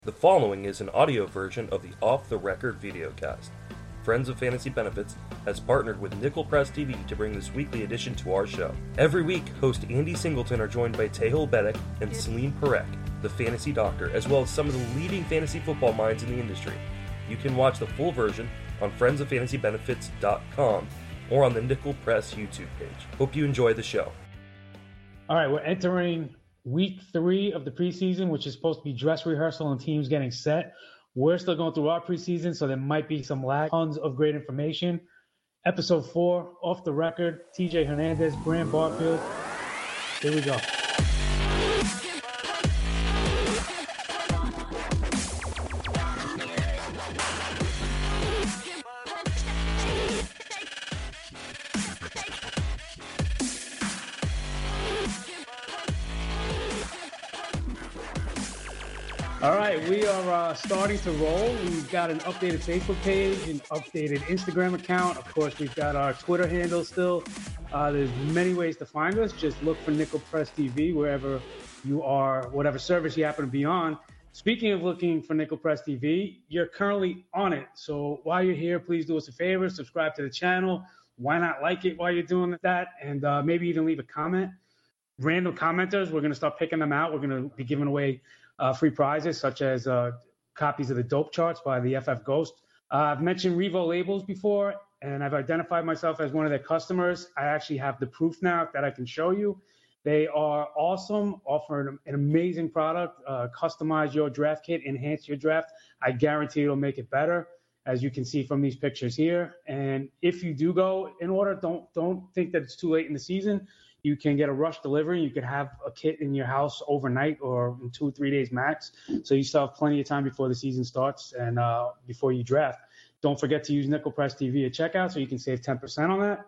The following is an audio version of the Off the Record videocast. Friends of Fantasy Benefits has partnered with Nickel Press TV to bring this weekly edition to our show. Every week, host Andy Singleton are joined by Tehil Bedek and Celine Parekh, the fantasy doctor, as well as some of the leading fantasy football minds in the industry. You can watch the full version on friendsoffantasybenefits.com or on the Nickel Press YouTube page. Hope you enjoy the show. All right, we're entering week 3 of the preseason, which is supposed to be dress rehearsal and teams getting set. We're still going through our preseason, so there might be some lag. Tons of great information. Episode 4, Off the Record, TJ Hernandez, Grant Barfield. Here we go. All right, we are starting to roll. We've got an updated Facebook page, an updated Instagram account. Of course, we've got our Twitter handle still. There's many ways to find us. Just look for Nickel Press TV wherever you are, whatever service you happen to be on. Speaking of looking for Nickel Press TV, you're currently on it. So while you're here, please do us a favor, subscribe to the channel. Why not like it while you're doing that? And maybe even leave a comment. Random commenters, we're going to start picking them out. We're going to be giving away free prizes such as copies of the dope charts by the FF Ghost. I've mentioned Revo Labels before, and I've identified myself as one of their customers. I actually have the proof now that I can show you. They are awesome, offering an amazing product. Customize your draft kit, enhance your draft. I guarantee it'll make it better, as you can see from these pictures here. And if you do go in order, don't think that it's too late in the season. You can get a rush delivery. You could have a kit in your house overnight or in 2 or 3 days max. So you still have plenty of time before the season starts and before you draft. Don't forget to use Nickel Press TV at checkout so you can save 10% on that.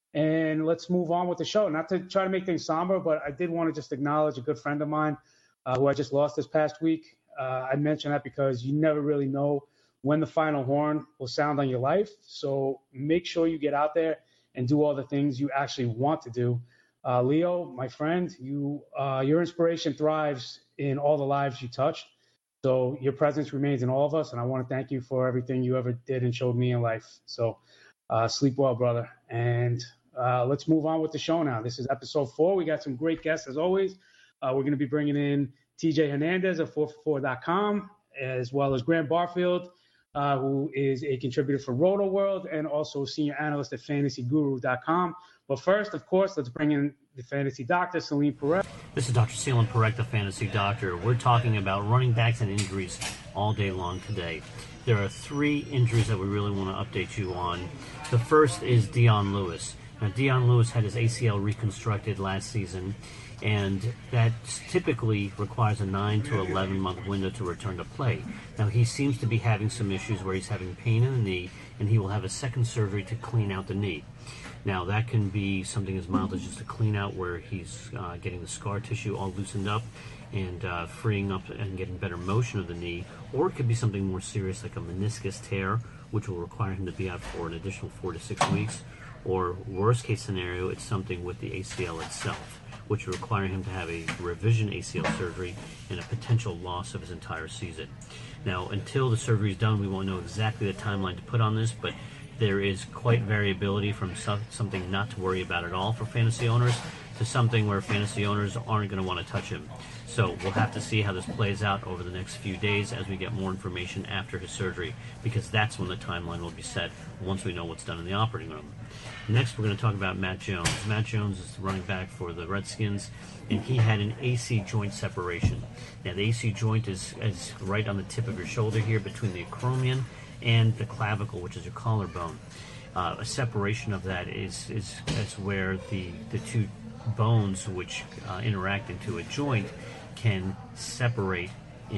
And let's move on with the show. Not to try to make things somber, but I did want to just acknowledge a good friend of mine who I just lost this past week. I mention that because you never really know when the final horn will sound on your life. So make sure you get out there and do all the things you actually want to do. Leo, my friend, your inspiration thrives in all the lives you touched. So your presence remains in all of us, and I want to thank you for everything you ever did and showed me in life. So sleep well, brother. And let's move on with the show now. This is episode 4. We got some great guests, as always. We're going to be bringing in TJ Hernandez of 4for4.com, as well as Grant Barfield, who is a contributor for Roto World and also senior analyst at fantasyguru.com. But first, of course, let's bring in the fantasy doctor, Celine Parekh. This is Dr. Celine Parekh, the fantasy doctor. We're talking about running backs and injuries all day long today. There are 3 injuries that we really want to update you on. The first is Dion Lewis. Now, Dion Lewis had his ACL reconstructed last season, and that typically requires a 9 to 11 month window to return to play. Now, he seems to be having some issues where he's having pain in the knee, and he will have a second surgery to clean out the knee. Now, that can be something as mild as just a clean out where he's getting the scar tissue all loosened up and freeing up and getting better motion of the knee, or it could be something more serious like a meniscus tear, which will require him to be out for an additional 4 to 6 weeks, or worst case scenario, it's something with the ACL itself, which will require him to have a revision ACL surgery and a potential loss of his entire season. Now, until the surgery is done, we won't know exactly the timeline to put on this, but there is quite variability from something not to worry about at all for fantasy owners to something where fantasy owners aren't going to want to touch him. So we'll have to see how this plays out over the next few days as we get more information after his surgery, because that's when the timeline will be set once we know what's done in the operating room. Next, we're going to talk about Matt Jones. Matt Jones is the running back for the Redskins, and he had an AC joint separation. Now, the AC joint is right on the tip of your shoulder here between the acromion and the clavicle, which is your collarbone. A separation of that is where the 2 bones which interact into a joint can separate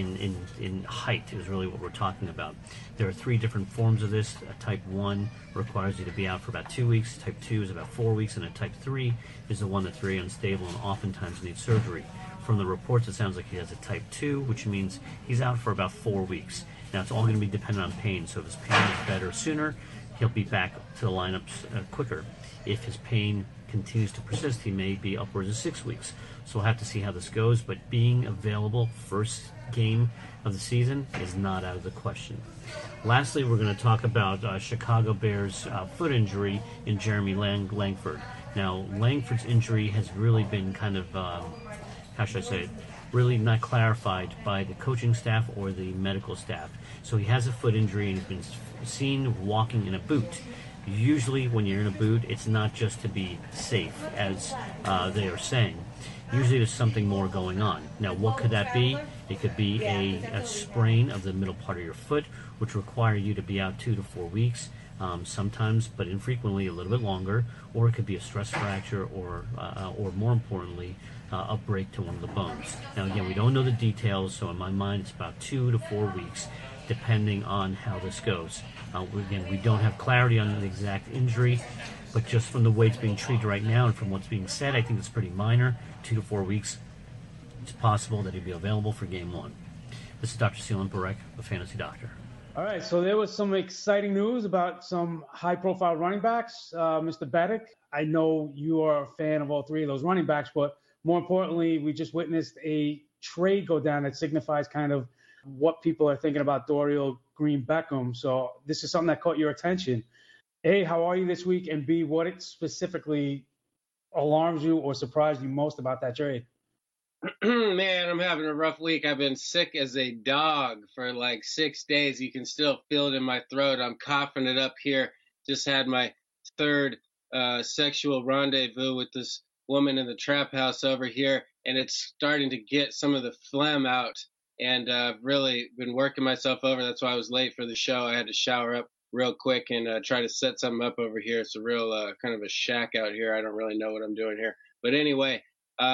in height is really what we're talking about. There are 3 different forms of this. A type 1 requires you to be out for about 2 weeks, type 2 is about 4 weeks, and a type 3 is the one that's very unstable and oftentimes needs surgery. From the reports, it sounds like he has a type 2, which means he's out for about 4 weeks. Now, it's all going to be dependent on pain, so if his pain is better sooner, he'll be back to the lineups quicker. If his pain continues to persist, he may be upwards of 6 weeks. So we'll have to see how this goes, but being available first game of the season is not out of the question. Lastly, we're going to talk about Chicago Bears foot injury in Jeremy Langford. Now, Langford's injury has really been kind of, how should I say it, really not clarified by the coaching staff or the medical staff. So he has a foot injury and he's been seen walking in a boot. Usually when you're in a boot, it's not just to be safe, as they are saying. Usually there's something more going on. Now, what could that be? It could be a sprain of the middle part of your foot, which require you to be out 2 to 4 weeks, sometimes, but infrequently, a little bit longer. Or it could be a stress fracture, or more importantly, a break to one of the bones. Now, again, we don't know the details, so in my mind, it's about 2 to 4 weeks, depending on how this goes. Again, we don't have clarity on the exact injury, but just from the way it's being treated right now and from what's being said, I think it's pretty minor. 2 to 4 weeks. It's possible that he'll be available for Game 1. This is Dr. Seelan Parekh, a fantasy doctor. All right, so there was some exciting news about some high-profile running backs. Mr. Baddick, I know you are a fan of all three of those running backs, but more importantly, we just witnessed a trade go down that signifies kind of what people are thinking about Dorial Green-Beckham. So this is something that caught your attention. A, how are you this week? And B, what it specifically alarms you or surprised you most about that trade? Man, I'm having a rough week. I've been sick as a dog for like 6 days. You can still feel it in my throat. I'm coughing it up here. Just had my third sexual rendezvous with this woman in the trap house over here, and it's starting to get some of the phlegm out. And really been working myself over. That's why I was late for the show. I had to shower up real quick and try to set something up over here. It's a real kind of a shack out here. I don't really know what I'm doing here. But anyway,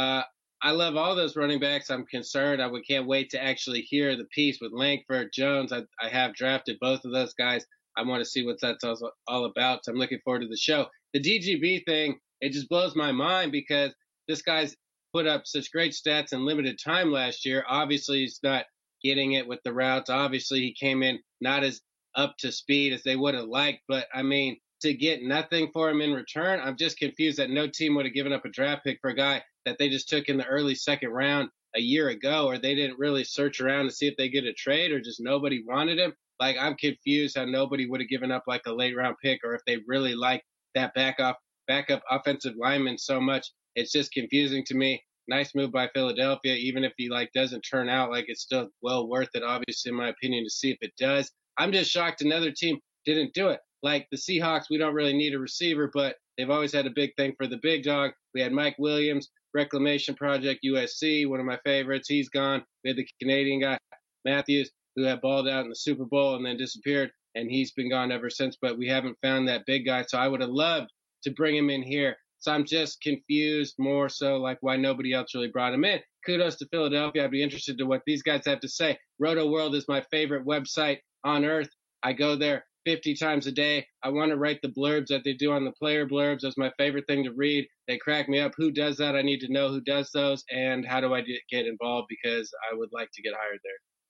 I love all those running backs. I'm concerned. I can't wait to actually hear the piece with Langford, Jones. I have drafted both of those guys. I want to see what that's all about. So I'm looking forward to the show. The DGB thing, it just blows my mind because this guy's put up such great stats in limited time last year. Obviously, he's not getting it with the routes. Obviously, he came in not as up to speed as they would have liked. But, I mean, to get nothing for him in return, I'm just confused that no team would have given up a draft pick for a guy that they just took in the early second round a year ago, or they didn't really search around to see if they get a trade, or just nobody wanted him. Like, I'm confused how nobody would have given up like a late round pick, or if they really like that backup offensive lineman so much. It's just confusing to me. Nice move by Philadelphia, even if he like doesn't turn out, like it's still well worth it, obviously, in my opinion, to see if it does. I'm just shocked another team didn't do it. Like the Seahawks, we don't really need a receiver, but they've always had a big thing for the big dog. We had Mike Williams, Reclamation Project, USC, one of my favorites. He's gone. We had the Canadian guy, Matthews, who had balled out in the Super Bowl and then disappeared, and he's been gone ever since, but we haven't found that big guy. So I would have loved to bring him in here. So I'm just confused more so like why nobody else really brought him in. Kudos to Philadelphia. I'd be interested to what these guys have to say. Roto World is my favorite website on earth. I go there 50 times a day. I want to write the blurbs that they do on the player blurbs. That's my favorite thing to read. They crack me up. Who does that? I need to know who does those, and how do I get involved, because I would like to get hired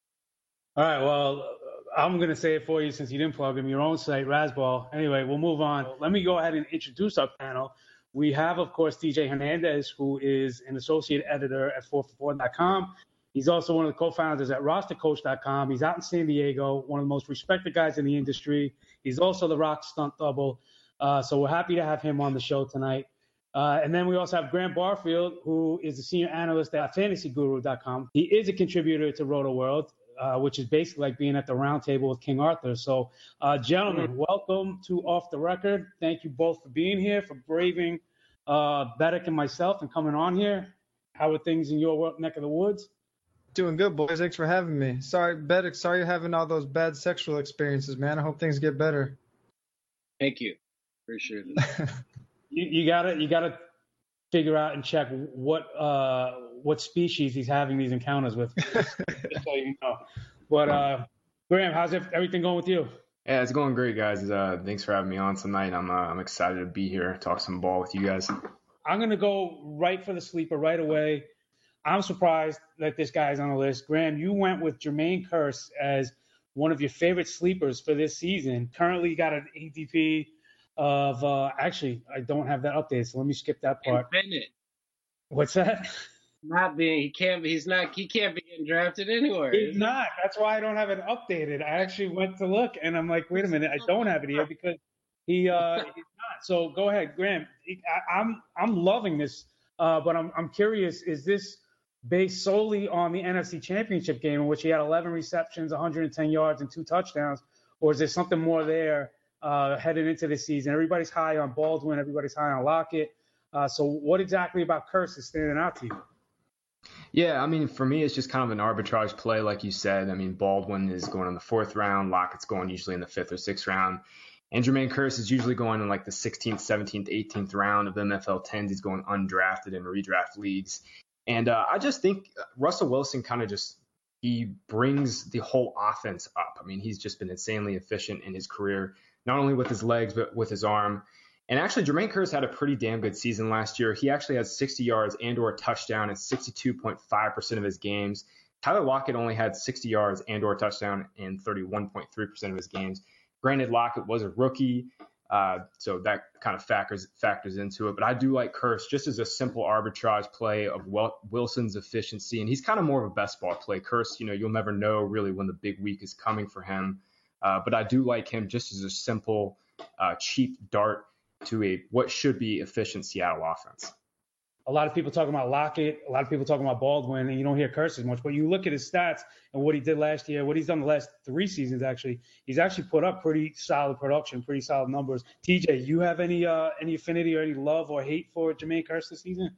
there. All right, well, I'm going to say it for you since you didn't plug him, your own site, Razzball. Anyway, we'll move on. Let me go ahead and introduce our panel. We have, of course, TJ Hernandez, who is an associate editor at 4for4.com. He's also one of the co-founders at rostercoach.com. He's out in San Diego, one of the most respected guys in the industry. He's also the Rock stunt double. So we're happy to have him on the show tonight. And then we also have Grant Barfield, who is the senior analyst at fantasyguru.com. He is a contributor to Roto World, which is basically like being at the round table with King Arthur. So, gentlemen, welcome to Off the Record. Thank you both for being here, for braving Baddick and myself and coming on here. How are things in your neck of the woods? Doing good, boys. Thanks for having me. Sorry, Baddick, sorry you're having all those bad sexual experiences, man. I hope things get better. Thank you. Appreciate it. you gotta figure out and check what species he's having these encounters with. Just so you know. But Graham, how's everything going with you? Yeah, it's going great, guys. Thanks for having me on tonight. I'm excited to be here, talk some ball with you guys. I'm gonna go right for the sleeper right away. I'm surprised that this guy's on the list. Graham, you went with Jermaine Kearse as one of your favorite sleepers for this season. Currently, you got an ADP of actually, I don't have that updated, so let me skip that part. Infinite. What's that? He can't be getting drafted anywhere. He's not. That's why I don't have it updated. I actually went to look, and I'm like, wait a minute, I don't have it here because he's not. So go ahead, Graham. I'm loving this, but I'm curious. Is this based solely on the NFC Championship game in which he had 11 receptions, 110 yards, and 2 touchdowns, or is there something more there heading into the season? Everybody's high on Baldwin. Everybody's high on Lockett. So what exactly about Kearse is standing out to you? Yeah, I mean, for me, it's just kind of an arbitrage play, like you said. I mean, Baldwin is going in the 4th round. Lockett's going usually in the 5th or 6th round. And Jermaine Kearse is usually going in like the 16th, 17th, 18th round of NFL 10s. He's going undrafted in redraft leagues. And I just think Russell Wilson kind of he brings the whole offense up. I mean, he's just been insanely efficient in his career, not only with his legs, but with his arm. And actually, Jermaine Kearse had a pretty damn good season last year. He actually had 60 yards and or a touchdown in 62.5% of his games. Tyler Lockett only had 60 yards and or a touchdown in 31.3% of his games. Granted, Lockett was a rookie, so that kind of factors into it. But I do like Kearse just as a simple arbitrage play of Wilson's efficiency. And he's kind of more of a best ball play. Kearse, you'll never know really when the big week is coming for him. But I do like him just as a simple, cheap dart to what should be efficient Seattle offense. A lot of people talking about Lockett, a lot of people talking about Baldwin, and you don't hear Kearse as much. But you look at his stats and what he did last year, what he's done the last 3 seasons, actually, he's actually put up pretty solid production, pretty solid numbers. TJ, you have any affinity or any love or hate for Jermaine Kearse this season?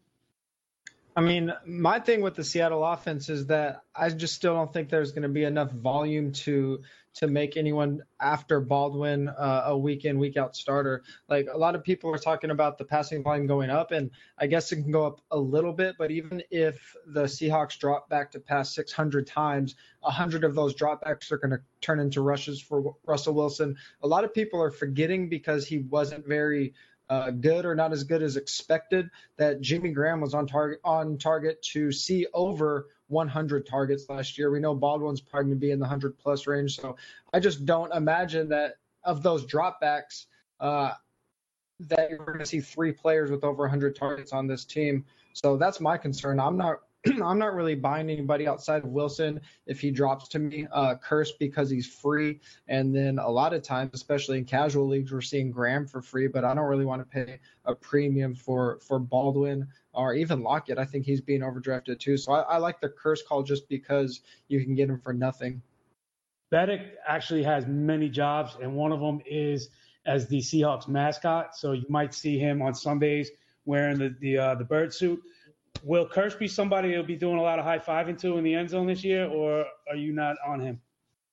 I mean, my thing with the Seattle offense is that I just still don't think there's going to be enough volume to make anyone after Baldwin a week in, week out starter. Like, a lot of people are talking about the passing volume going up, and I guess it can go up a little bit, but even if the Seahawks drop back to pass 600 times, 100 of those dropbacks are going to turn into rushes for Russell Wilson. A lot of people are forgetting, because he wasn't very good or not as good as expected, that Jimmy Graham was on target to see over 100 targets last year. We know Baldwin's probably going to be in the 100-plus range. So I just don't imagine that of those dropbacks that you're going to see 3 players with over 100 targets on this team. So that's my concern. I'm not really buying anybody outside of Wilson if he drops to me. Kearse because he's free. And then a lot of times, especially in casual leagues, we're seeing Graham for free, but I don't really want to pay a premium for Baldwin or even Lockett. I think he's being overdrafted too. So I like the Kearse call just because you can get him for nothing. Beddick actually has many jobs, and one of them is as the Seahawks mascot. So you might see him on Sundays wearing the bird suit. Will Kearse be somebody you'll be doing a lot of high-fiving to in the end zone this year, or are you not on him?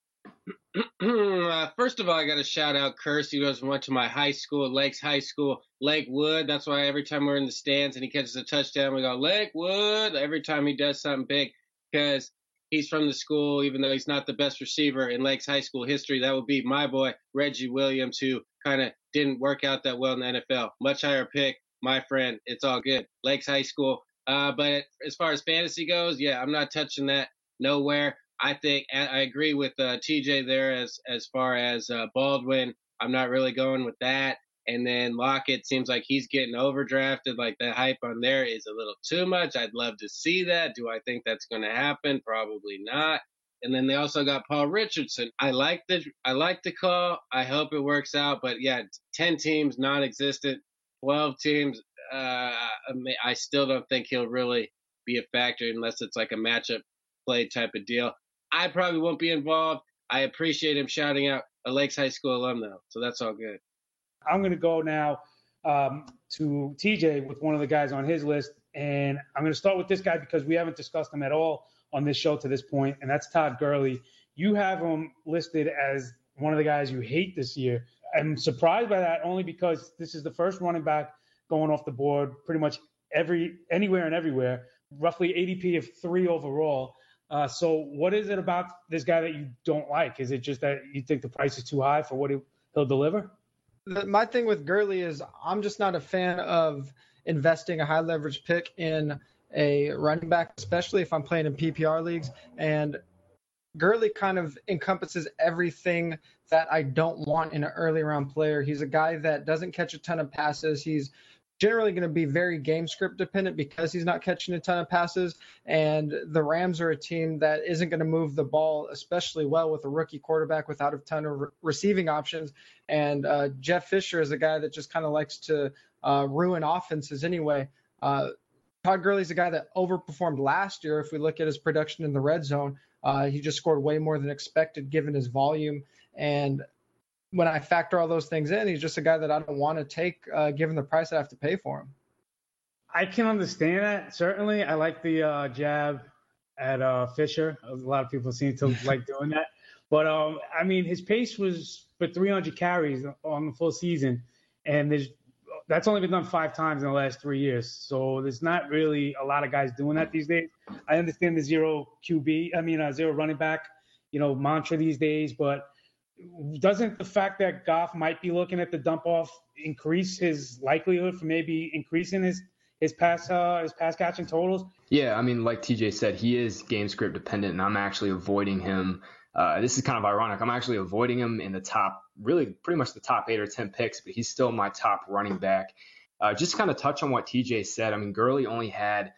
First of all, I got to shout out Kearse. He went to my high school, Lakes High School, Lakewood. That's why every time we're in the stands and he catches a touchdown, we go, Lakewood, every time he does something big, because he's from the school, even though he's not the best receiver in Lakes High School history. That would be my boy, Reggie Williams, who kind of didn't work out that well in the NFL. Much higher pick, my friend. It's all good. Lakes High School. But as far as fantasy goes, yeah, I'm not touching that nowhere. I think I agree with TJ there as far as Baldwin. I'm not really going with that. And then Lockett seems like he's getting overdrafted. Like, the hype on there is a little too much. I'd love to see that. Do I think that's going to happen? Probably not. And then they also got Paul Richardson. I like the call. I hope it works out. But yeah, 10 teams non-existent, 12 teams. I still don't think he'll really be a factor unless it's like a matchup play type of deal. I probably won't be involved. I appreciate him shouting out a Lakes High School alum, though, so that's all good. I'm going to go now to TJ with one of the guys on his list, and I'm going to start with this guy because we haven't discussed him at all on this show to this point, and that's Todd Gurley. You have him listed as one of the guys you hate this year. I'm surprised by that only because this is the first running back going off the board pretty much anywhere and everywhere, roughly ADP of 3 overall. So what is it about this guy that you don't like? Is it just that you think the price is too high for what he'll deliver? My thing with Gurley is I'm just not a fan of investing a high leverage pick in a running back, especially if I'm playing in PPR leagues. And Gurley kind of encompasses everything that I don't want in an early round player. He's a guy that doesn't catch a ton of passes. He's generally going to be very game script dependent because he's not catching a ton of passes. And the Rams are a team that isn't going to move the ball especially well with a rookie quarterback without a ton of receiving options. And Jeff Fisher is a guy that just kind of likes to ruin offenses anyway. Todd Gurley's a guy that overperformed last year. If we look at his production in the red zone, he just scored way more than expected given his volume. And when I factor all those things in, he's just a guy that I don't want to take given the price I have to pay for him. I can understand that, certainly. I like the jab at Fisher. A lot of people seem to like doing that. But, I mean, his pace was for 300 carries on the full season, and that's only been done 5 times in the last 3 years. So there's not really a lot of guys doing that these days. I understand the zero running back, mantra these days, but doesn't the fact that Goff might be looking at the dump off increase his likelihood for maybe increasing his pass catching totals? Yeah, I mean, like TJ said, he is game script dependent, and I'm actually avoiding him. This is kind of ironic. I'm actually avoiding him in the top, really pretty much the top 8 or 10 picks, but he's still my top running back. Just to kind of touch on what TJ said, I mean, Gurley only had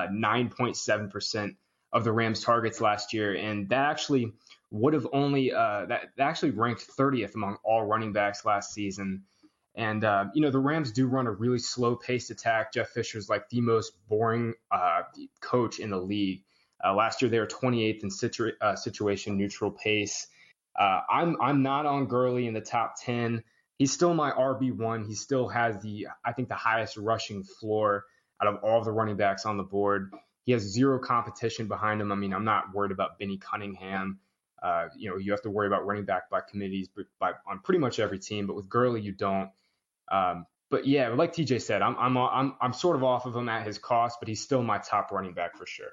9.7% of the Rams targets last year, and that actually would have only that actually ranked 30th among all running backs last season. And the Rams do run a really slow paced attack. Jeff Fisher's like the most boring coach in the league. Last year they were 28th in situation neutral pace. I'm not on Gurley in the top 10. He's still my RB1. He still has I think the highest rushing floor out of all of the running backs on the board. He has zero competition behind him. I mean, I'm not worried about Benny Cunningham. You have to worry about running back by committees on pretty much every team, but with Gurley you don't. But yeah, like TJ said, I'm sort of off of him at his cost, but he's still my top running back for sure.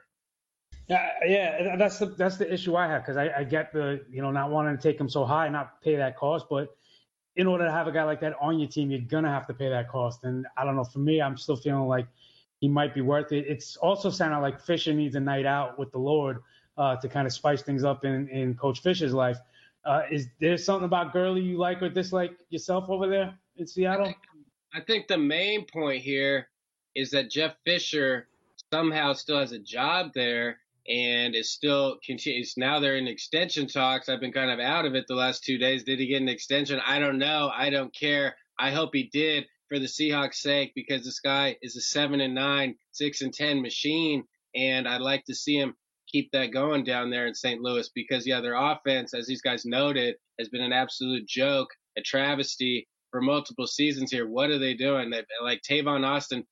Yeah, that's the issue I have, because I get the not wanting to take him so high, not pay that cost, but in order to have a guy like that on your team, you're gonna have to pay that cost. And I don't know, for me, I'm still feeling like he might be worth it. It's also sounding like Fisher needs a night out with the Lord to kind of spice things up in Coach Fisher's life. Is there something about Gurley you like or dislike yourself over there in Seattle? I think the main point here is that Jeff Fisher somehow still has a job there and is still continues. Now they're in extension talks. I've been kind of out of it the last 2 days. Did he get an extension? I don't know. I don't care. I hope he did for the Seahawks' sake, because this guy is a 7-9, 6-10 machine, and I'd like to see him keep that going down there in St. Louis, because their offense, as these guys noted, has been an absolute joke, a travesty for multiple seasons here. What are they doing? They've, like, Tavon Austin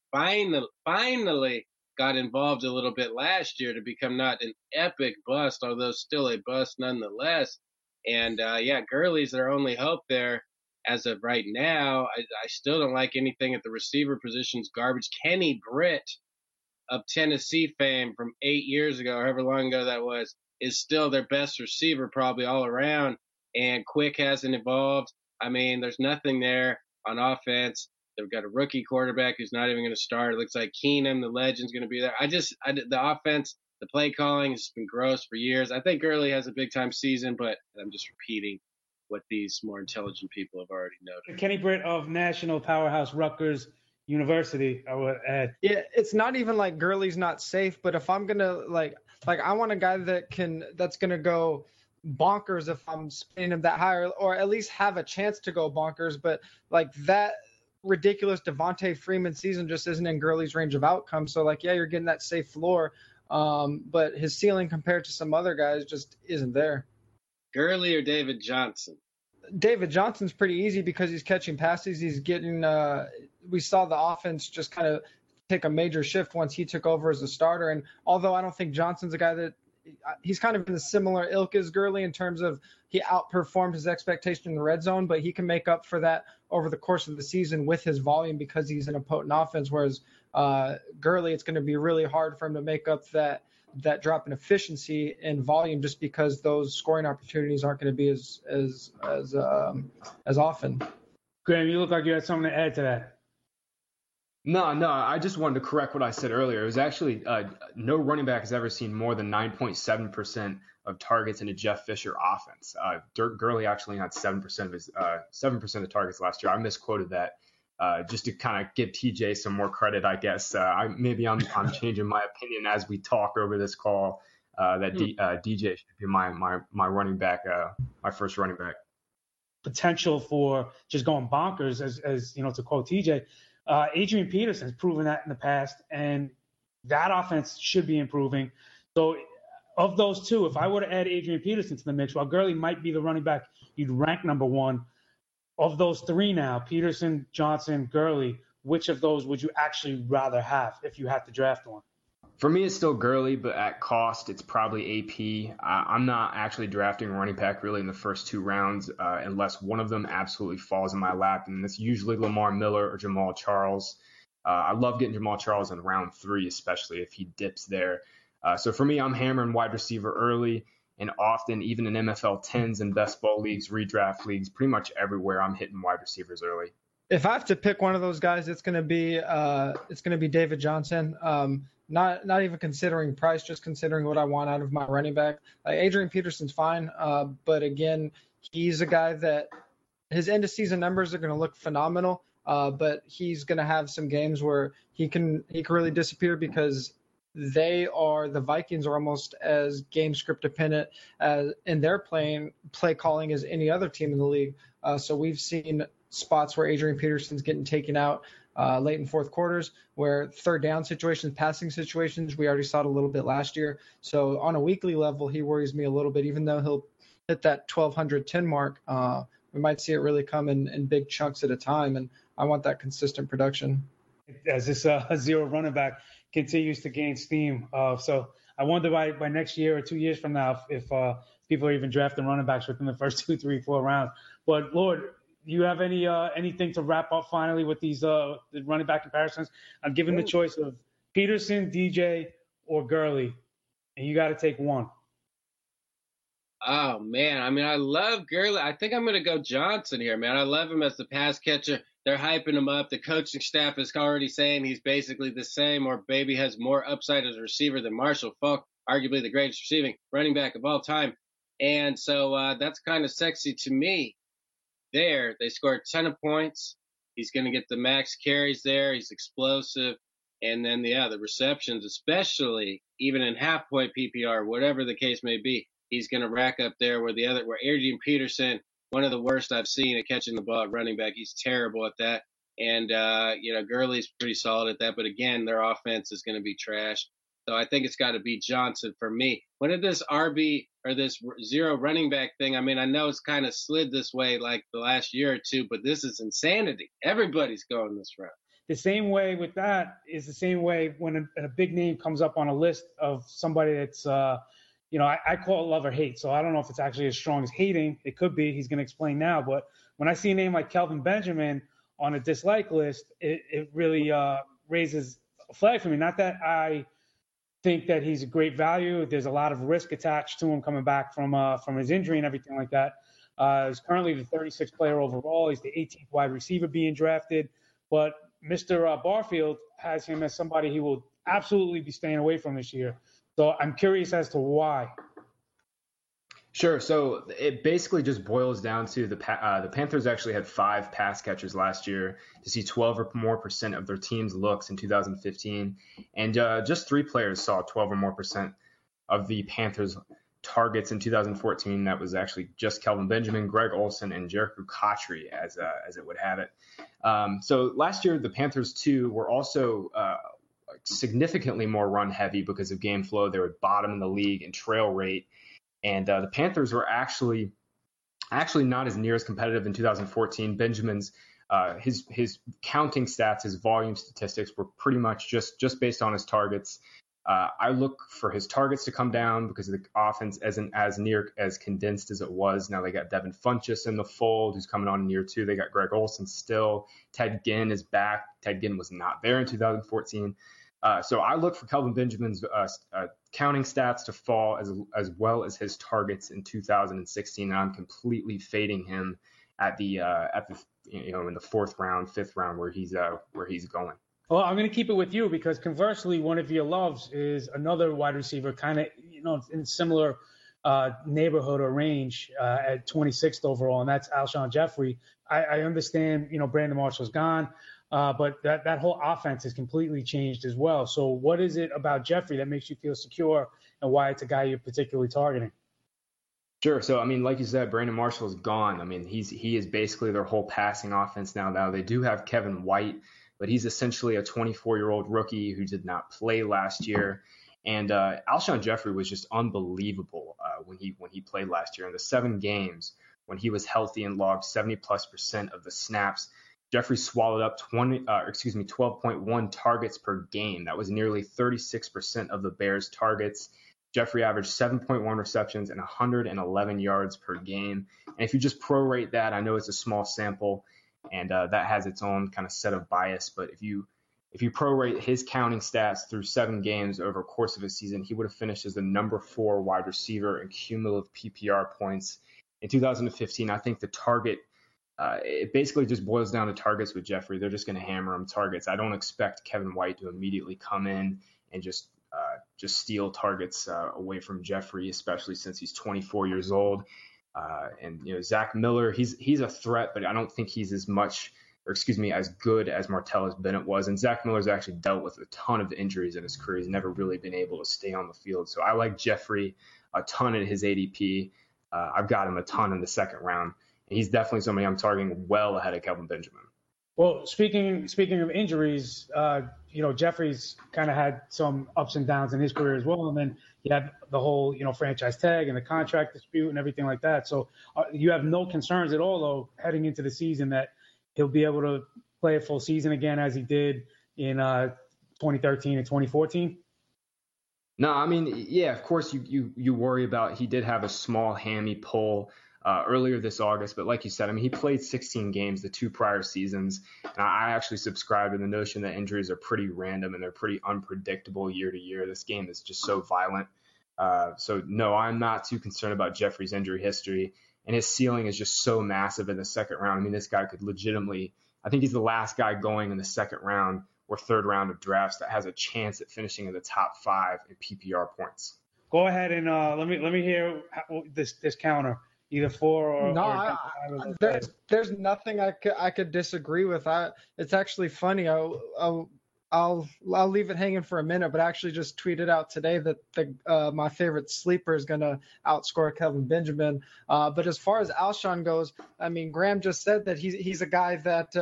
finally got involved a little bit last year to become not an epic bust, although still a bust nonetheless. And Gurley's their only hope there as of right now. I still don't like anything at the receiver positions. Garbage. Kenny Britt of Tennessee fame from 8 years ago, or however long ago that was, is still their best receiver probably all around. And Quick hasn't evolved. I mean, there's nothing there on offense. They've got a rookie quarterback who's not even going to start. It looks like Keenum, the legend's going to be there. The offense, the play calling has been gross for years. I think Gurley has a big time season, but I'm just repeating what these more intelligent people have already noted. Kenny Britt of national powerhouse Rutgers University, I would add. Yeah, it's not even like Gurley's not safe, but if I'm gonna like I want a guy that's gonna go bonkers if I'm spinning him that high, or at least have a chance to go bonkers. But like that ridiculous Devontae Freeman season just isn't in Gurley's range of outcomes. So you're getting that safe floor, but his ceiling compared to some other guys just isn't there. Gurley or David Johnson? David Johnson's pretty easy because he's catching passes. He's getting we saw the offense just kind of take a major shift once he took over as a starter. And although I don't think Johnson's a guy that he's kind of in a similar ilk as Gurley in terms of he outperformed his expectation in the red zone, but he can make up for that over the course of the season with his volume because he's in a potent offense. Whereas Gurley, it's going to be really hard for him to make up that drop in efficiency and volume just because those scoring opportunities aren't going to be as often. Graham, you look like you had something to add to that. No, I just wanted to correct what I said earlier. It was actually no running back has ever seen more than 9.7% of targets in a Jeff Fisher offense. Dirk Gurley actually had 7% of his 7% of targets last year. I misquoted that just to kind of give TJ some more credit, I guess. I'm changing my opinion as we talk over this call. DJ should be my running back, my first running back. Potential for just going bonkers, as you know, to quote TJ. Adrian Peterson's proven that in the past, and that offense should be improving. So of those two, if I were to add Adrian Peterson to the mix, while Gurley might be the running back you'd rank number one, of those three now, Peterson, Johnson, Gurley, which of those would you actually rather have if you had to draft one? For me, it's still Gurley, but at cost, it's probably AP. I'm not actually drafting a running back really in the first two rounds unless one of them absolutely falls in my lap, and it's usually Lamar Miller or Jamal Charles. I love getting Jamal Charles in round 3, especially if he dips there. So for me, I'm hammering wide receiver early, and often even in NFL 10s and best ball leagues, redraft leagues, pretty much everywhere I'm hitting wide receivers early. If I have to pick one of those guys, it's going to be David Johnson. Not even considering price, just considering what I want out of my running back. Adrian Peterson's fine, but again, he's a guy that his end of season numbers are going to look phenomenal, but he's going to have some games where he can really disappear because the Vikings are almost as game script dependent in their play calling as any other team in the league. So we've seen spots where Adrian Peterson's getting taken out late in fourth quarters, where third down situations, passing situations, we already saw it a little bit last year. So on a weekly level, he worries me a little bit, even though he'll hit that 1,210 mark. We might see it really come in big chunks at a time, and I want that consistent production. As this zero running back continues to gain steam. So I wonder by next year or 2 years from now if people are even drafting running backs within the first 2, 3, 4 rounds. But Lord, do you have anything to wrap up finally with these the running back comparisons? I'm giving the choice of Peterson, DJ, or Gurley, and you got to take one. Oh, man. I mean, I love Gurley. I think I'm going to go Johnson here, man. I love him as the pass catcher. They're hyping him up. The coaching staff is already saying he's basically the same or maybe has more upside as a receiver than Marshall Faulk, arguably the greatest receiving running back of all time. And so that's kind of sexy to me. There, they scored a ton of points. He's going to get the max carries there. He's explosive. And then, the receptions, especially even in half-point PPR, whatever the case may be, he's going to rack up there where Adrian Peterson, one of the worst I've seen at catching the ball at running back. He's terrible at that. And, Gurley's pretty solid at that. But, again, their offense is going to be trash. So I think it's got to be Johnson for me. When did this RB or this zero running back thing, I mean, I know it's kind of slid this way like the last year or two, but this is insanity. Everybody's going this route. The same way with that is the same way when a big name comes up on a list of somebody that's, I call it love or hate. So I don't know if it's actually as strong as hating. It could be. He's going to explain now. But when I see a name like Kelvin Benjamin on a dislike list, it really raises a flag for me. Not that I think that he's a great value. There's a lot of risk attached to him coming back from his injury and everything like that. He's currently the 36th player overall. He's the 18th wide receiver being drafted. But Mr. Barfield has him as somebody he will absolutely be staying away from this year. So I'm curious as to why. Sure. So it basically just boils down to the Panthers actually had 5 pass catchers last year to see 12 or more % of their team's looks in 2015. And just 3 players saw 12 or more % of the Panthers targets in 2014. That was actually just Kelvin Benjamin, Greg Olsen, and Jericho Cotchery, as it would have it. So last year, the Panthers, too, were also significantly more run heavy because of game flow. They were bottom in the league in trail rate. And the Panthers were actually not as near as competitive in 2014. Benjamin's his counting stats, his volume statistics were pretty much just based on his targets. I look for his targets to come down because the offense isn't as near as condensed as it was. Now they got Devin Funchess in the fold, who's coming on in year 2. They got Greg Olsen still. Ted Ginn is back. Ted Ginn was not there in 2014. So I look for Kelvin Benjamin's counting stats to fall as well as his targets in 2016. And I'm completely fading him in the 4th round, 5th round where he's going. Well, I'm going to keep it with you because conversely, one of your loves is another wide receiver, kind of, in similar neighborhood or range at 26th overall, and that's Alshon Jeffrey. I understand, Brandon Marshall's gone, but that whole offense has completely changed as well. So what is it about Jeffrey that makes you feel secure and why it's a guy you're particularly targeting? Sure. So, I mean, like you said, Brandon Marshall is gone. I mean, he is basically their whole passing offense now. Now, they do have Kevin White, but he's essentially a 24-year-old rookie who did not play last year. And Alshon Jeffrey was just unbelievable when he played last year. In the 7 games when he was healthy and logged 70+% of the snaps, Jeffrey swallowed up 12.1 targets per game. That was nearly 36% of the Bears' targets. Jeffrey averaged 7.1 receptions and 111 yards per game. And if you just prorate that, I know it's a small sample, and that has its own kind of set of bias. But if you prorate his counting stats through 7 games over the course of a season, he would have finished as the number 4 wide receiver in cumulative PPR points in 2015. I think the target, it basically just boils down to targets with Jeffrey. They're just going to hammer him targets. I don't expect Kevin White to immediately come in and just steal targets away from Jeffrey, especially since he's 24 years old. And Zach Miller, he's a threat, but I don't think he's as good as Martellus Bennett was. And Zach Miller's actually dealt with a ton of injuries in his career. He's never really been able to stay on the field. So I like Jeffrey a ton at his ADP. I've got him a ton in the 2nd round. And he's definitely somebody I'm targeting well ahead of Kelvin Benjamin. Well, speaking of injuries, Jeffrey's kind of had some ups and downs in his career as well, and then you had the whole franchise tag and the contract dispute and everything like that. So you have no concerns at all, though, heading into the season that he'll be able to play a full season again as he did in 2013 and 2014. No, I mean, yeah, of course you worry about. He did have a small hammy pull earlier this August, but like you said, I mean, he played 16 games the 2 prior seasons. And I actually subscribe to the notion that injuries are pretty random and they're pretty unpredictable year to year. This game is just so violent. So no, I'm not too concerned about Jeffrey's injury history, and his ceiling is just so massive in the 2nd round. I mean, this guy could legitimately, I think he's the last guy going in the 2nd round or 3rd round of drafts that has a chance at finishing in the top 5 in PPR points. Go ahead and let me hear this counter. Either 4 or no. There's nothing I could disagree with. It's actually funny. I'll leave it hanging for a minute, but I actually just tweeted out today that my favorite sleeper is going to outscore Kelvin Benjamin. But as far as Alshon goes, I mean, Graham just said that he's a guy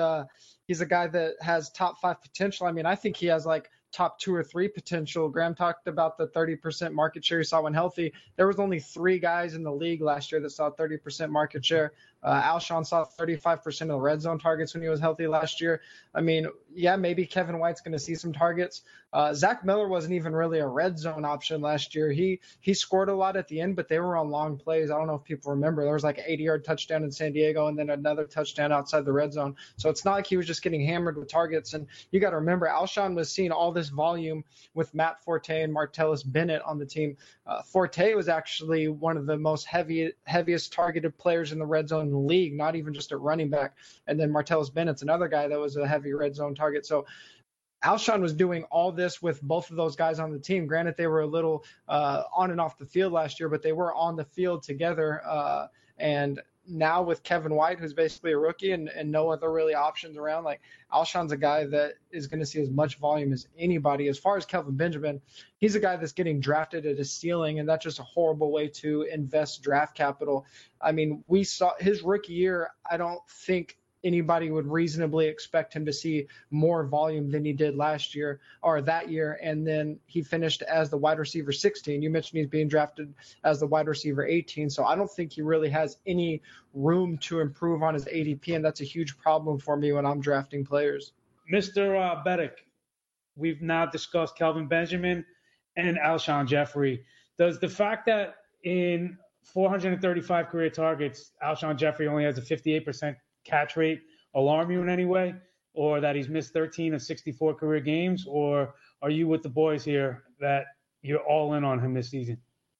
that has top 5 potential. I mean, I think he has like top 2 or 3 potential. Graham talked about the 30% market share he saw when healthy. There was only 3 guys in the league last year that saw 30% market share. Alshon saw 35% of the red zone targets when he was healthy last year. I mean, yeah, maybe Kevin White's going to see some targets. Zach Miller wasn't even really a red zone option last year. He scored a lot at the end, but they were on long plays. I don't know if people remember. There was like an 80-yard touchdown in San Diego and then another touchdown outside the red zone. So it's not like he was just getting hammered with targets. And you got to remember, Alshon was seeing all this volume with Matt Forte and Martellus Bennett on the team. Forte was actually one of the most heaviest targeted players in the red zone in the league, not even just a running back. And then Martellus Bennett's another guy that was a heavy red zone target. So Alshon was doing all this with both of those guys on the team. Granted, they were a little on and off the field last year, but they were on the field together. And now with Kevin White, who's basically a rookie and no other really options around, like Alshon's a guy that is going to see as much volume as anybody. As far as Kelvin Benjamin, he's a guy that's getting drafted at his ceiling, and that's just a horrible way to invest draft capital. I mean, we saw his rookie year. I don't think anybody would reasonably expect him to see more volume than he did last year or that year. And then he finished as the wide receiver 16. You mentioned he's being drafted as the wide receiver 18. So I don't think he really has any room to improve on his ADP. And that's a huge problem for me when I'm drafting players. Mr. Beddick, we've now discussed Kelvin Benjamin and Alshon Jeffrey. Does the fact that in 435 career targets, Alshon Jeffrey only has a 58% catch rate alarm you in any way, or that he's missed 13 of 64 career games, or are you with the boys here that you're all in on him this season?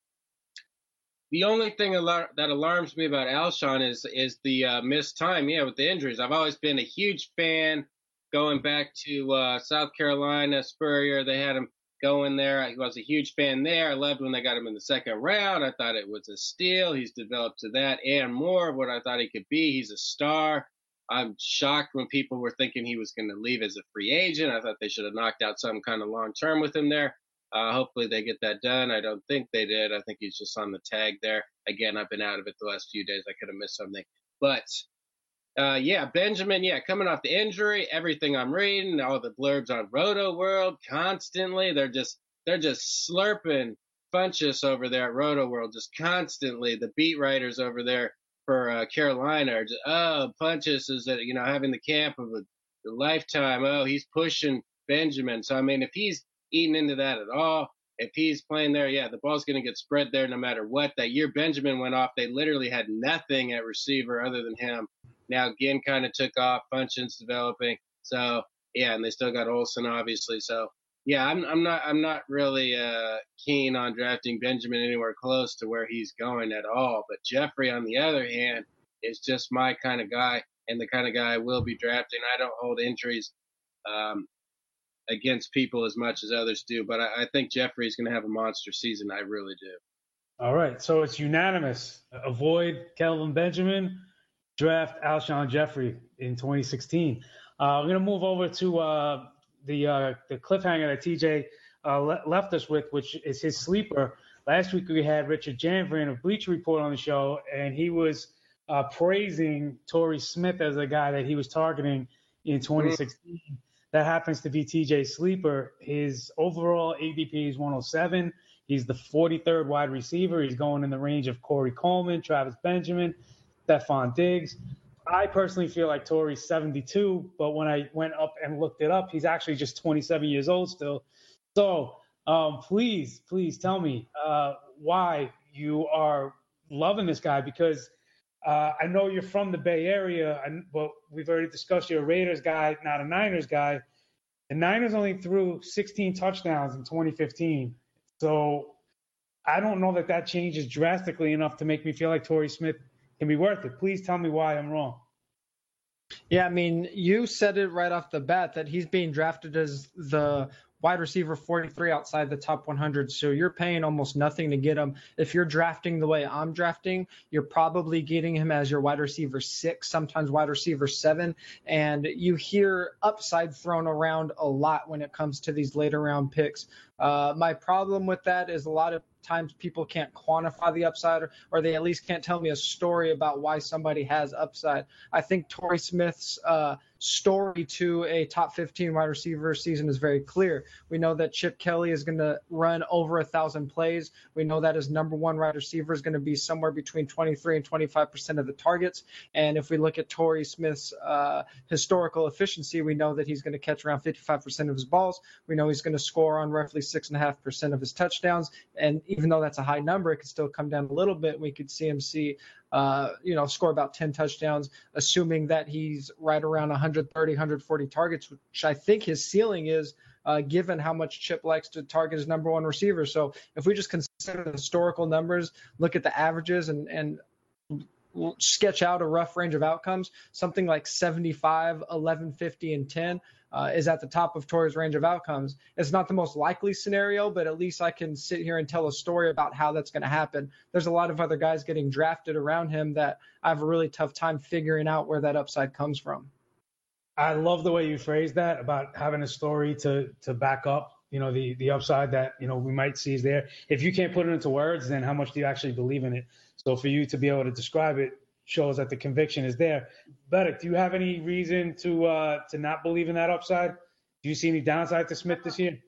The only thing that alarms me about Alshon is the missed time, with the injuries. I've always been a huge fan going back to South Carolina, Spurrier, they had him going there. I was a huge fan there. I loved when they got him in the second round. I thought it was a steal. He's developed to that and more of what I thought he could be. He's a star. I'm shocked when people were thinking he was going to leave as a free agent. I thought they should have knocked out some kind of long term with him there. Hopefully they get that done. I don't think they did. I think he's just on the tag there. Again, I've been out of it the last few days. I could have missed something. But yeah, Benjamin, coming off the injury, everything I'm reading, all the blurbs on Roto World constantly, they're just slurping Funchess over there at Roto World, just constantly. The beat writers over there for Carolina are just, Funchess is having the camp of a lifetime. Oh, he's pushing Benjamin. So I mean, if he's eating into that at all, if he's playing there, the ball's going to get spread there no matter what. That year Benjamin went off, they literally had nothing at receiver other than him. Now Ginn kind of took off, Funchess developing. So and they still got Olsen obviously. So I'm not really keen on drafting Benjamin anywhere close to where he's going at all. But Jeffrey, on the other hand, is just my kind of guy and the kind of guy I will be drafting. I don't hold injuries against people as much as others do, but I think Jeffrey's going to have a monster season. I really do. All right, so it's unanimous. Avoid Kelvin Benjamin, draft Alshon Jeffrey in 2016. We're going to move over to the cliffhanger that TJ left us with, which is his sleeper. Last week we had Richard Janvrin of Bleacher Report on the show, and he was praising Torrey Smith as a guy that he was targeting in 2016. That happens to be TJ's sleeper. His overall ADP is 107. He's the 43rd wide receiver. He's going in the range of Corey Coleman, Travis Benjamin, Stephon Diggs. I personally feel like Torrey's 72, but when I went up and looked it up, he's actually just 27 years old still. So please tell me why you are loving this guy, because I know you're from the Bay Area, but we've already discussed you're a Raiders guy, not a Niners guy. The Niners only threw 16 touchdowns in 2015. So I don't know that changes drastically enough to make me feel like Torrey Smith can be worth it. Please tell me why I'm wrong. Yeah, I mean, you said it right off the bat that he's being drafted as the wide receiver 43 outside the top 100. So you're paying almost nothing to get him. If you're drafting the way I'm drafting, you're probably getting him as your wide receiver 6, sometimes wide receiver 7. And you hear upside thrown around a lot when it comes to these later round picks. My problem with that is a lot of times people can't quantify the upside, or they at least can't tell me a story about why somebody has upside. I think Torrey Smith's story to a top 15 wide receiver season is very clear. We know that Chip Kelly is going to run over 1,000 plays. We know that his number one wide receiver is going to be somewhere between 23 and 25% of the targets. And if we look at Torrey Smith's historical efficiency, we know that he's going to catch around 55% of his balls. We know he's going to score on roughly 6.5% of his touchdowns. And even though that's a high number, it could still come down a little bit. We could see him score about 10 touchdowns, assuming that he's right around 130, 140 targets, which I think his ceiling is, given how much Chip likes to target his number one receiver. So if we just consider the historical numbers, look at the averages and sketch out a rough range of outcomes, something like 75, 1150, and 10 is at the top of Torrey's range of outcomes. It's not the most likely scenario, but at least I can sit here and tell a story about how that's going to happen. There's a lot of other guys getting drafted around him that I have a really tough time figuring out where that upside comes from. I love the way you phrased that about having a story to back up, the upside that, we might see is there. If you can't put it into words, then how much do you actually believe in it? So for you to be able to describe it shows that the conviction is there. Bedek, do you have any reason to not believe in that upside? Do you see any downside to Smith this year?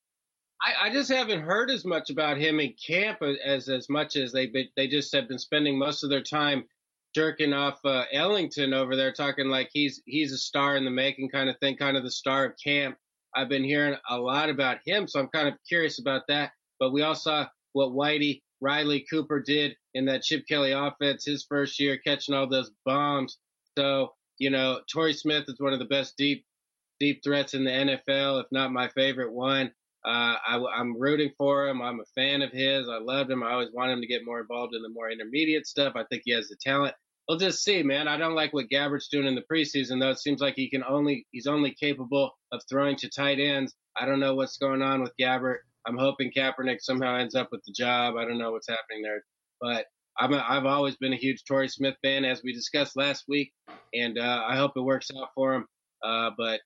I just haven't heard as much about him in camp as much as they just have been spending most of their time jerking off Ellington over there, talking like he's a star in the making kind of thing, kind of the star of camp. I've been hearing a lot about him, so I'm kind of curious about that. But we all saw what Whitey Riley Cooper did in that Chip Kelly offense his first year, catching all those bombs. So, Torrey Smith is one of the best deep threats in the NFL, if not my favorite one. I'm rooting for him. I'm a fan of his. I loved him. I always wanted him to get more involved in the more intermediate stuff. I think he has the talent. we'll just see, man. I don't like what Gabbert's doing in the preseason, though. It seems like he's only capable of throwing to tight ends. I don't know what's going on with Gabbert. I'm hoping Kaepernick somehow ends up with the job. I don't know what's happening there, but I've always been a huge Torrey Smith fan, as we discussed last week, and I hope it works out for him. But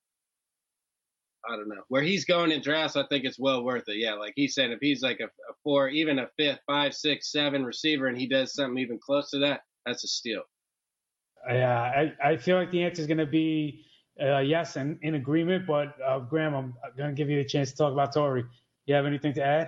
I don't know where he's going in drafts. I think it's well worth it. Yeah, like he said, if he's like a 4, even a 5th, 5, 6, 7 receiver, and he does something even close to that, that's a steal. Yeah, I feel like the answer is going to be yes and in agreement. But Graham, I'm going to give you a chance to talk about Torrey. You have anything to add?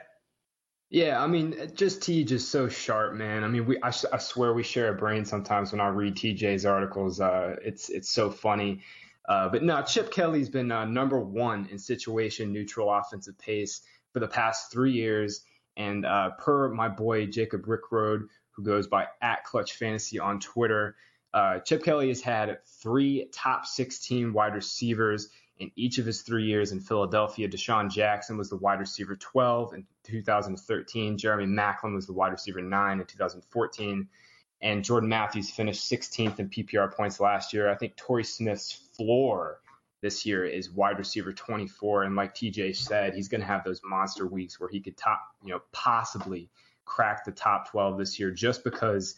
Yeah, I mean, just so sharp, man. I mean, I swear we share a brain sometimes when I read TJ's articles. It's so funny. But no, Chip Kelly's been number 1 in situation neutral offensive pace for the past 3 years. And per my boy Jacob Rickroad, who goes by @ClutchFantasy on Twitter, Chip Kelly has had 3 top 16 wide receivers in each of his 3 years in Philadelphia. Deshaun Jackson was the wide receiver 12 in 2013. Jeremy Maclin was the wide receiver 9 in 2014. And Jordan Matthews finished 16th in PPR points last year. I think Torrey Smith's floor this year is wide receiver 24. And like TJ said, he's going to have those monster weeks where he could possibly crack the top 12 this year, just because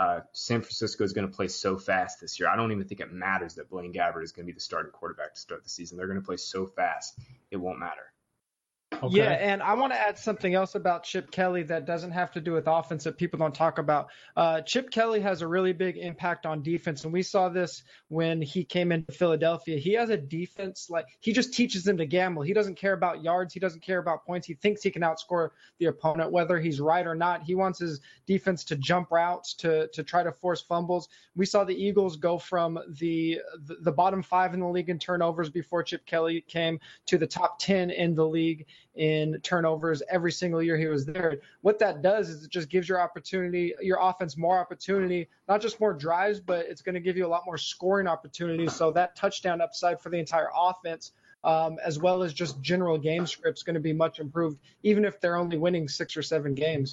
San Francisco is going to play so fast this year. I don't even think it matters that Blaine Gabbert is going to be the starting quarterback to start the season. They're going to play so fast, it won't matter. Okay. Yeah, and I want to add something else about Chip Kelly that doesn't have to do with offense that people don't talk about. Chip Kelly has a really big impact on defense, and we saw this when he came into Philadelphia. He has a defense, like he just teaches them to gamble. He doesn't care about yards. He doesn't care about points. He thinks he can outscore the opponent, whether he's right or not. He wants his defense to jump routes, to try to force fumbles. We saw the Eagles go from the bottom 5 in the league in turnovers before Chip Kelly came to the top 10 in the league in turnovers every single year he was there. What that does is it just gives your offense more opportunity, not just more drives, but it's going to give you a lot more scoring opportunities. So that touchdown upside for the entire offense, as well as just general game scripts, going to be much improved, even if they're only winning 6 or 7 games.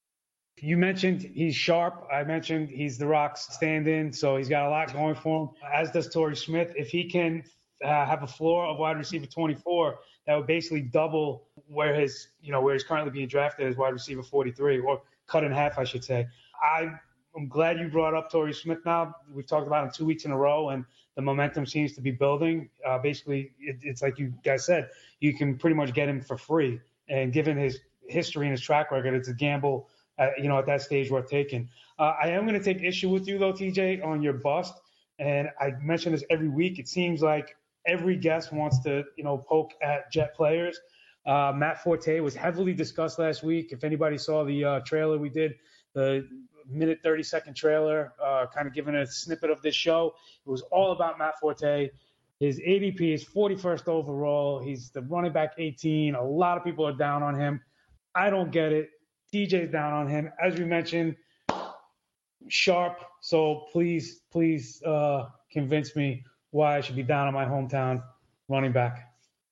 You mentioned he's sharp. I mentioned he's the Rock's stand-in, so he's got a lot going for him, as does Torrey Smith. If he can have a floor of wide receiver 24, that would basically double where he's currently being drafted as wide receiver 43, or cut in half, I should say. I'm glad you brought up Torrey Smith now. We've talked about him 2 weeks in a row, and the momentum seems to be building. Basically, it's like you guys said, you can pretty much get him for free. And given his history and his track record, it's a gamble, at that stage worth taking. I am going to take issue with you, though, TJ, on your bust. And I mention this every week. It seems like every guest wants to, poke at Jet players. Matt Forte was heavily discussed last week. If anybody saw the trailer we did, the minute 30-second trailer, kind of giving a snippet of this show, it was all about Matt Forte. His ADP is 41st overall. He's the running back 18. A lot of people are down on him. I don't get it. TJ's down on him. As we mentioned, sharp. So please convince me why I should be down on my hometown running back.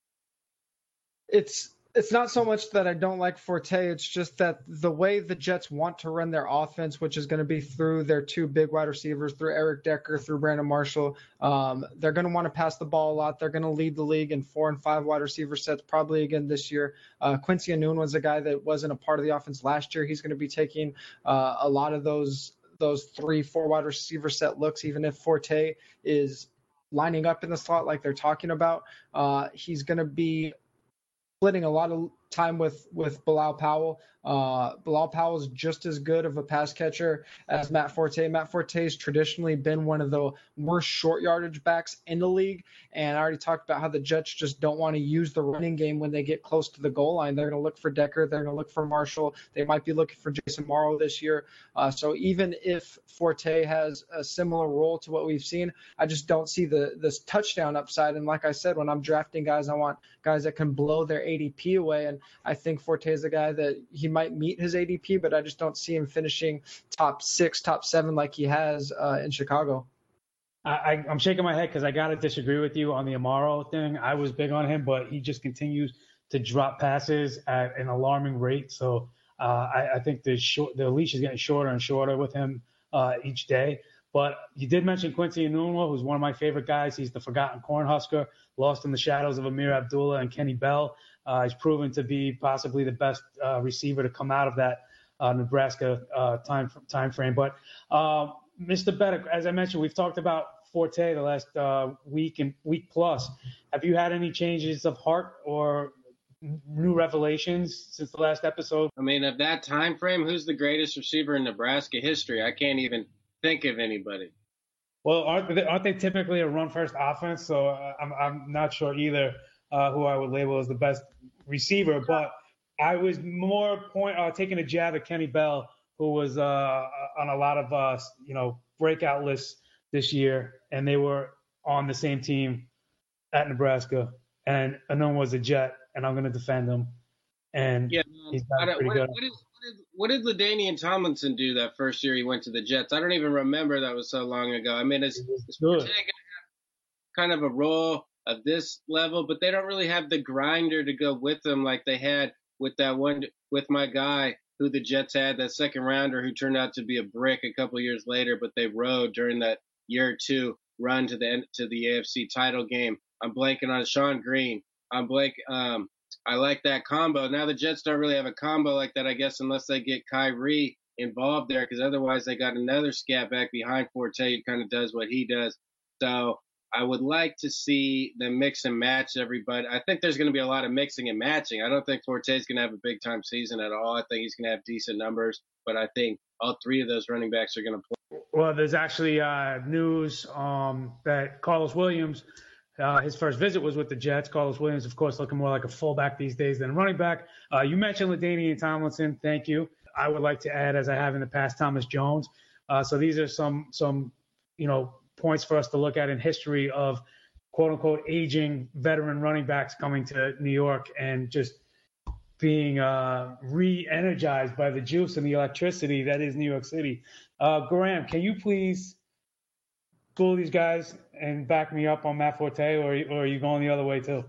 It's not so much that I don't like Forte. It's just that the way the Jets want to run their offense, which is going to be through their 2 big wide receivers, through Eric Decker, through Brandon Marshall, they're going to want to pass the ball a lot. They're going to lead the league in 4 and 5 wide receiver sets probably again this year. Quincy Anune was a guy that wasn't a part of the offense last year. He's going to be taking a lot of those 3-4 wide receiver set looks, even if Forte is lining up in the slot like they're talking about. He's going to be splitting a lot of time with Bilal Powell. Bilal Powell is just as good of a pass catcher as Matt Forte. Matt Forte has traditionally been one of the worst short yardage backs in the league, and I already talked about how the Jets just don't want to use the running game when they get close to the goal line. They're going to look for Decker. They're going to look for Marshall. They might be looking for Jason Morrow this year. So even if Forte has a similar role to what we've seen, I just don't see this touchdown upside. And like I said, when I'm drafting guys, I want guys that can blow their ADP away. And I think Forte is a guy that he might meet his ADP, but I just don't see him finishing top 6, top 7 like he has in Chicago. I'm shaking my head because I got to disagree with you on the Amaro thing. I was big on him, but he just continues to drop passes at an alarming rate. So I think the leash is getting shorter and shorter with him each day. But you did mention Quincy Enunwa, who's one of my favorite guys. He's the forgotten Cornhusker, lost in the shadows of Amir Abdullah and Kenny Bell. He's proven to be possibly the best receiver to come out of that Nebraska time frame. But Mr. Better, as I mentioned, we've talked about Forte the last week and week plus. Have you had any changes of heart or new revelations since the last episode? I mean, of that time frame, who's the greatest receiver in Nebraska history? I can't even think of anybody. Well, aren't they typically a run-first offense? So I'm not sure either who I would label as the best receiver. But I was more taking a jab at Kenny Bell, who was on a lot of breakout lists this year, and they were on the same team at Nebraska. And Anun was a Jet, and I'm going to defend him. And yeah, he's got pretty good. What did LaDainian Tomlinson do that first year he went to the Jets? I don't even remember. That was so long ago. I mean, it's Forte going to have kind of a role of this level, but they don't really have the grinder to go with them like they had with that one with my guy who the Jets had, that second rounder who turned out to be a brick a couple of years later, but they rode during that year or two run to the AFC title game. I'm blanking on Sean Green. I like that combo. Now the Jets don't really have a combo like that, I guess, unless they get Kyrie involved there, because otherwise they got another scat back behind Forte who kind of does what he does. So I would like to see them mix and match everybody. I think there's going to be a lot of mixing and matching. I don't think Forte's going to have a big-time season at all. I think he's going to have decent numbers, but I think all three of those running backs are going to play. Well, there's actually news that Carlos Williams – his first visit was with the Jets. Carlos Williams, of course, looking more like a fullback these days than a running back. You mentioned LaDainian Tomlinson. Thank you. I would like to add, as I have in the past, Thomas Jones. So these are some points for us to look at in history of quote unquote aging veteran running backs coming to New York and just being re-energized by the juice and the electricity that is New York City. Graham, can you please school these guys and back me up on Matt Forte, or are you going the other way too?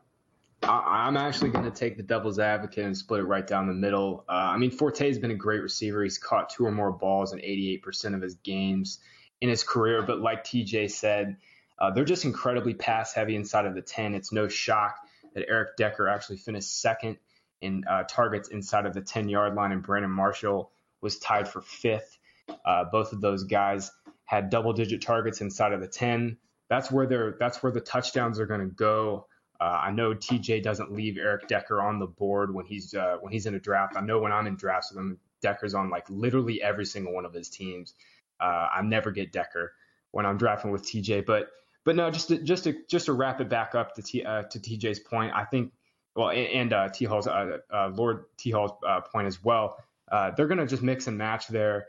I'm actually going to take the devil's advocate and split it right down the middle. I mean, Forte's been a great receiver. He's caught 2 or more balls in 88% of his games in his career. But like TJ said, they're just incredibly pass heavy inside of the 10. It's no shock that Eric Decker actually finished second in targets inside of the 10-yard line, and Brandon Marshall was tied for 5th. Both of those guys had double-digit targets inside of the 10. That's where the touchdowns are going to go. I know TJ doesn't leave Eric Decker on the board when he's in a draft. I know when I'm in drafts with him, Decker's on like literally every single one of his teams. I never get Decker when I'm drafting with TJ. But no, just to wrap it back up to TJ's point, I think, well, and T-Hall's Lord T-Hall's point as well. They're going to just mix and match there.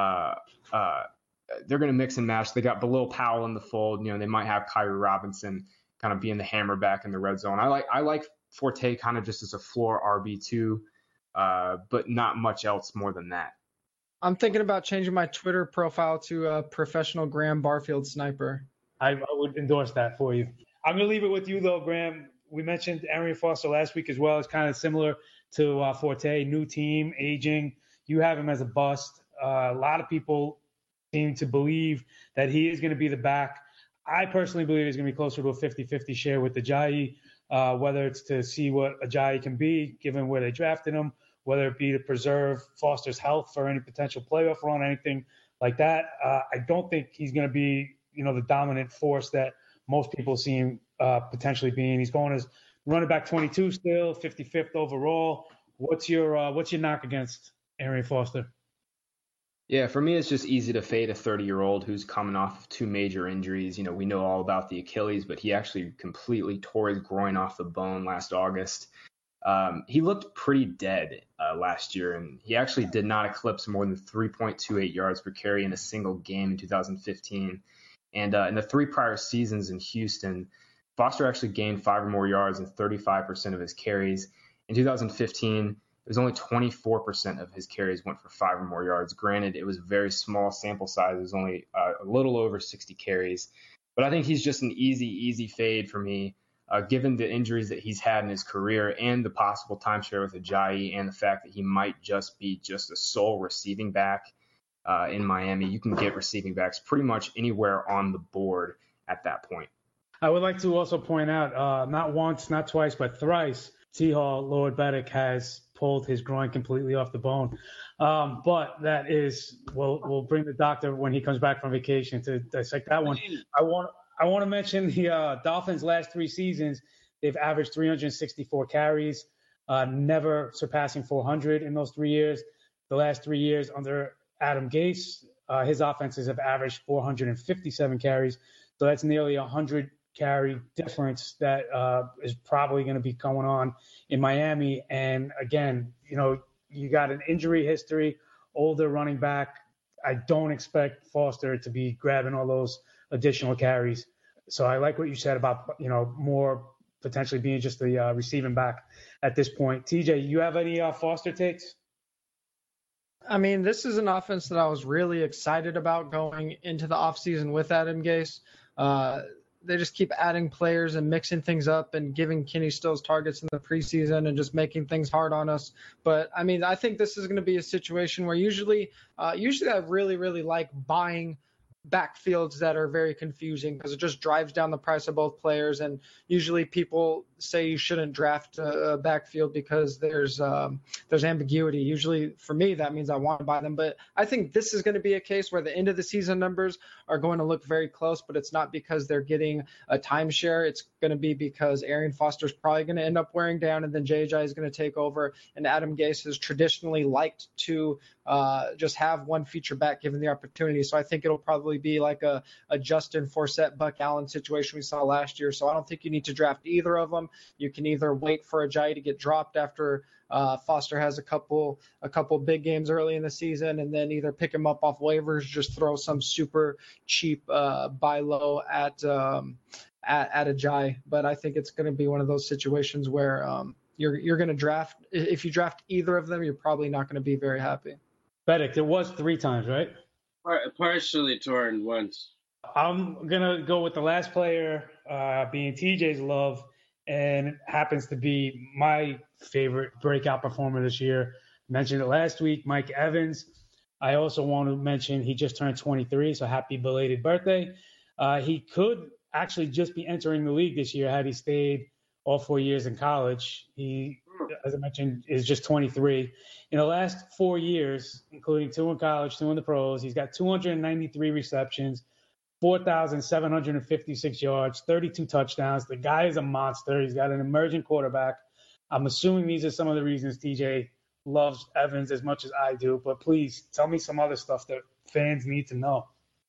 They're going to mix and match. They got Bilal Powell in the fold. They might have Kyrie Robinson kind of being the hammer back in the red zone. I like Forte kind of just as a floor RB2, but not much else more than that. I'm thinking about changing my Twitter profile to a professional Graham Barfield sniper. I would endorse that for you. I'm going to leave it with you, though, Graham. We mentioned Arian Foster last week as well. It's kind of similar to Forte, new team, aging. You have him as a bust. A lot of people seem to believe that he is going to be the back. I personally believe he's going to be closer to a 50-50 share with Ajayi, whether it's to see what Ajayi can be given where they drafted him, whether it be to preserve Foster's health for any potential playoff run, anything like that. I don't think he's going to be, the dominant force that most people see him potentially being. He's going as running back 22 still, 55th overall. What's your knock against Arian Foster? Yeah, for me, it's just easy to fade a 30-year-old who's coming off of 2 major injuries. We know all about the Achilles, but he actually completely tore his groin off the bone last August. He looked pretty dead last year, and he actually did not eclipse more than 3.28 yards per carry in a single game in 2015. And in the 3 prior seasons in Houston, Foster actually gained 5 or more yards in 35% of his carries. In 2015, it was only 24% of his carries went for 5 or more yards. Granted, it was a very small sample size. It was only a little over 60 carries. But I think he's just an easy fade for me, given the injuries that he's had in his career and the possible timeshare with Ajayi and the fact that he might just be just a sole receiving back. in Miami, you can get receiving backs pretty much anywhere on the board at that point. I would like to also point out, not once, not twice, but thrice, T-Hall, Lord Beddick has pulled his groin completely off the bone. But that is, we'll bring the doctor when he comes back from vacation to dissect that one. I want to mention the Dolphins' last 3 seasons. They've averaged 364 carries, never surpassing 400 in those 3 years. The last 3 years under Adam Gase, his offenses have averaged 457 carries. So that's nearly 100 carry difference that is probably going to be going on in Miami. And again, you got an injury history, older running back. I don't expect Foster to be grabbing all those additional carries. So I like what you said about, more potentially being just the receiving back at this point. TJ, you have any Foster takes? I mean, this is an offense that I was really excited about going into the offseason with Adam Gase. They just keep adding players and mixing things up and giving Kenny Stills targets in the preseason and just making things hard on us. But, I mean, I think this is going to be a situation where usually I really, really like buying backfields that are very confusing because it just drives down the price of both players. And usually people say you shouldn't draft a backfield because there's ambiguity. Usually for me, that means I want to buy them. But I think this is going to be a case where the end of the season numbers are going to look very close, but it's not because they're getting a timeshare. It's going to be because Arian Foster's probably going to end up wearing down, and then JJ is going to take over. And Adam Gase has traditionally liked to just have one feature back given the opportunity. So I think it'll probably be like a Justin Forsett, Buck Allen situation we saw last year. So I don't think you need to draft either of them. You can either wait for Ajayi to get dropped after Foster has a couple big games early in the season, and then either pick him up off waivers, just throw some super cheap buy low at Ajayi. But I think it's going to be one of those situations where you're going to draft. If you draft either of them, you're probably not going to be very happy. Beddick, it was 3 times, right? Partially torn once. I'm going to go with the last player being TJ's love, and it happens to be my favorite breakout performer this year. Mentioned it last week, Mike Evans. I also want to mention he just turned 23, so happy belated birthday. He could actually just be entering the league this year had he stayed all 4 years in college. He, as I mentioned, is just 23. In the last 4 years, including 2 in college, 2 in the pros, he's got 293 receptions, 4,756 yards, 32 touchdowns. The guy is a monster. He's got an emerging quarterback. I'm assuming these are some of the reasons TJ loves Evans as much as I do, but please tell me some other stuff that fans need to know.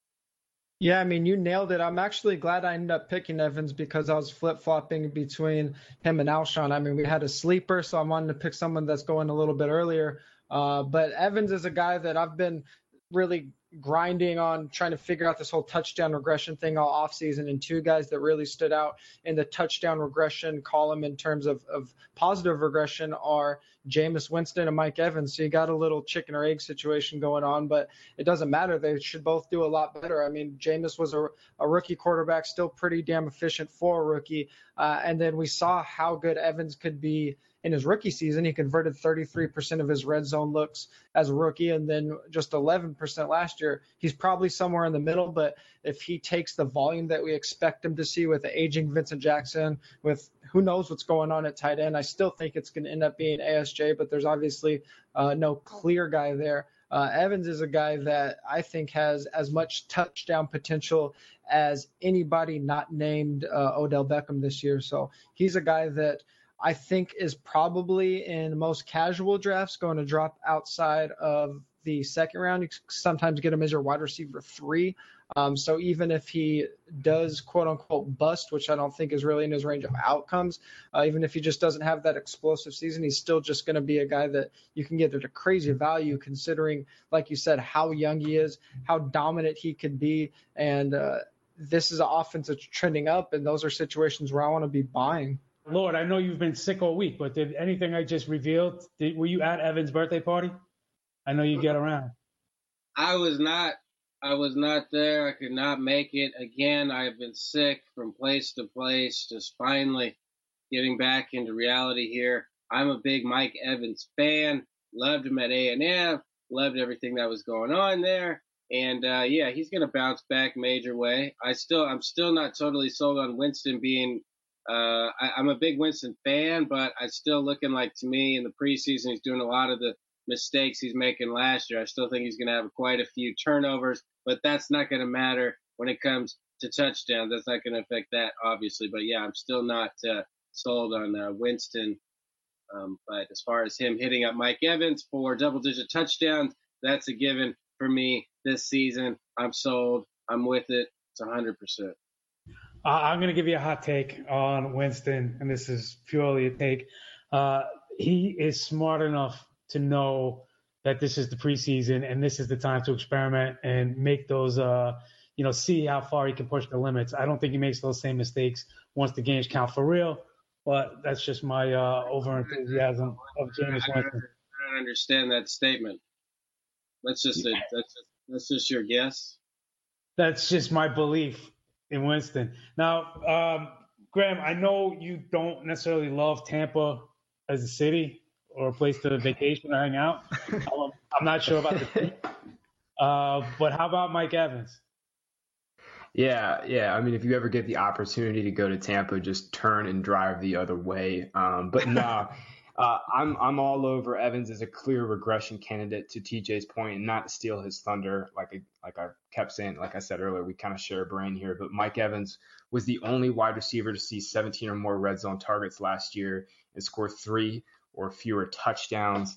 Yeah, I mean, you nailed it. I'm actually glad I ended up picking Evans because I was flip-flopping between him and Alshon. I mean, we had a sleeper, so I wanted to pick someone that's going a little bit earlier. But Evans is a guy that I've been really grinding on trying to figure out this whole touchdown regression thing all offseason, and 2 guys that really stood out in the touchdown regression column in terms of positive regression are Jameis Winston and Mike Evans. So you got a little chicken or egg situation going on, but it doesn't matter. They should both do a lot better. I mean, Jameis was a rookie quarterback, still pretty damn efficient for a rookie. And then we saw how good Evans could be in his rookie season. He converted 33% of his red zone looks as a rookie, and then just 11% last year. He's probably somewhere in the middle, but if he takes the volume that we expect him to see with the aging Vincent Jackson, with who knows what's going on at tight end, I still think it's going to end up being ASJ, but there's obviously no clear guy there. Evans is a guy that I think has as much touchdown potential as anybody not named Odell Beckham this year. So he's a guy that I think is probably in most casual drafts going to drop outside of the second round. You sometimes get him as your wide receiver 3. So even if he does quote unquote bust, which I don't think is really in his range of outcomes, even if he just doesn't have that explosive season, he's still just going to be a guy that you can get at a crazy value considering, like you said, how young he is, how dominant he could be. And this is an offense that's trending up, and those are situations where I want to be buying. Lord, I know you've been sick all week, but did anything I just revealed, were you at Evan's birthday party? I know you get around. I was not there. I could not make it. Again, I've been sick from place to place, just finally getting back into reality here. I'm a big Mike Evans fan. Loved him at A&M. Loved everything that was going on there. And yeah, he's going to bounce back major way. I'm still not totally sold on Winston being. I'm a big Winston fan, but it's still looking like to me in the preseason he's doing a lot of the mistakes he's making last year. I still think he's going to have quite a few turnovers, but that's not going to matter when it comes to touchdowns. That's not going to affect that, obviously. But yeah, I'm still not sold on Winston. But as far as him hitting up Mike Evans for double-digit touchdowns, that's a given for me this season. I'm sold. I'm with it. It's 100%. I'm going to give you a hot take on Winston, and this is purely a take. He is smart enough to know that this is the preseason and this is the time to experiment and make those, see how far he can push the limits. I don't think he makes those same mistakes once the games count for real, but that's just my over-enthusiasm of Jameis Winston. I don't understand that statement. That's just your guess. That's just my belief in Winston. Now, Graham, I know you don't necessarily love Tampa as a city or a place to vacation or hang out. I'm not sure about the team. But how about Mike Evans? Yeah. I mean, if you ever get the opportunity to go to Tampa, just turn and drive the other way. But no, I'm all over Evans as a clear regression candidate, to TJ's point, and not to steal his thunder. Like I kept saying, like I said earlier, we kind of share a brain here. But Mike Evans was the only wide receiver to see 17 or more red zone targets last year and score 3 or fewer touchdowns.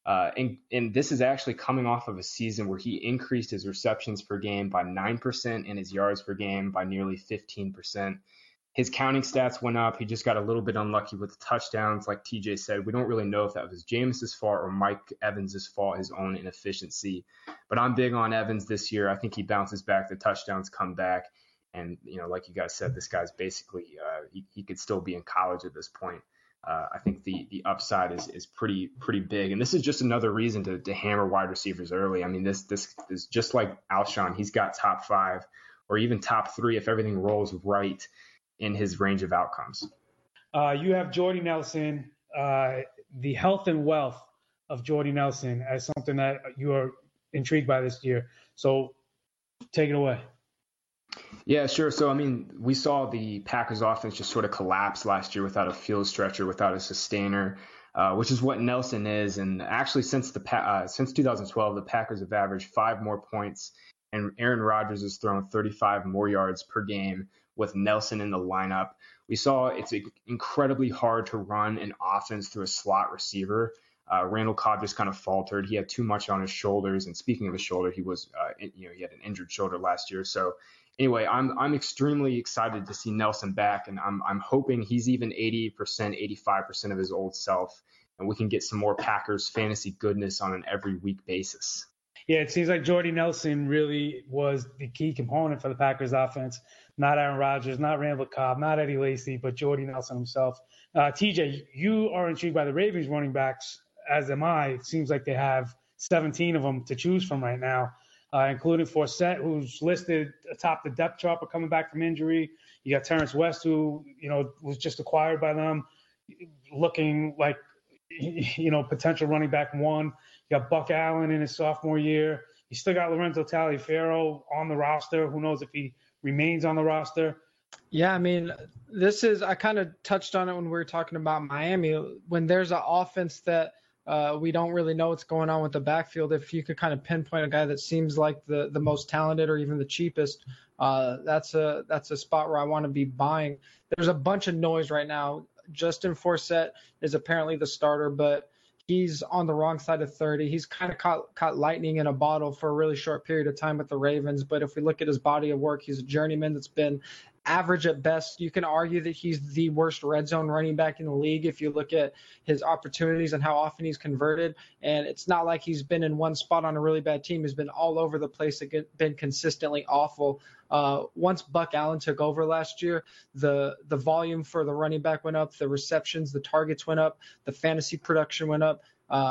And this is actually coming off of a season where he increased his receptions per game by 9% and his yards per game by nearly 15%. His counting stats went up. He just got a little bit unlucky with the touchdowns. Like TJ said, we don't really know if that was Jameis's fault or Mike Evans' fault, his own inefficiency. But I'm big on Evans this year. I think he bounces back. The touchdowns come back. And, like you guys said, this guy's basically he could still be in college at this point. I think the upside is pretty big. And this is just another reason to hammer wide receivers early. I mean, this is just like Alshon. He's got top 5 or even top 3 if everything rolls right in his range of outcomes. You have Jordy Nelson, the health and wealth of Jordy Nelson as something that you are intrigued by this year. So take it away. Yeah, sure. So, I mean, we saw the Packers offense just sort of collapse last year without a field stretcher, without a sustainer, which is what Nelson is. And actually, since 2012, the Packers have averaged 5 more points, and Aaron Rodgers has thrown 35 more yards per game with Nelson in the lineup. We saw it's incredibly hard to run an offense through a slot receiver. Randall Cobb just kind of faltered. He had too much on his shoulders. And speaking of his shoulder, he had an injured shoulder last year. So anyway, I'm extremely excited to see Nelson back, and I'm hoping he's even 80%, 85% of his old self, and we can get some more Packers fantasy goodness on an every week basis. Yeah, it seems like Jordy Nelson really was the key component for the Packers offense. Not Aaron Rodgers, not Randall Cobb, not Eddie Lacy, but Jordy Nelson himself. TJ, you are intrigued by the Ravens running backs, as am I. It seems like they have 17 of them to choose from right now, including Forsett, who's listed atop the depth chart but coming back from injury. You got Terrence West, who, was just acquired by them, looking like, potential running back 1. You got Buck Allen in his sophomore year. You still got Lorenzo Taliaferro on the roster. Who knows if he remains on the roster? Yeah, I mean, I kind of touched on it when we were talking about Miami. When there's an offense that we don't really know what's going on with the backfield, if you could kind of pinpoint a guy that seems like the most talented or even the cheapest, that's a spot where I want to be buying. There's a bunch of noise right now. Justin Forsett is apparently the starter, but he's on the wrong side of 30. He's kind of caught lightning in a bottle for a really short period of time with the Ravens. But if we look at his body of work, he's a journeyman that's been average at best. You can argue that he's the worst red zone running back in the league if you look at his opportunities and how often he's converted. And it's not like he's been in one spot on a really bad team. He's been all over the place, been consistently awful. Once Buck Allen took over last year, the volume for the running back went up, the receptions, the targets went up, the fantasy production went up.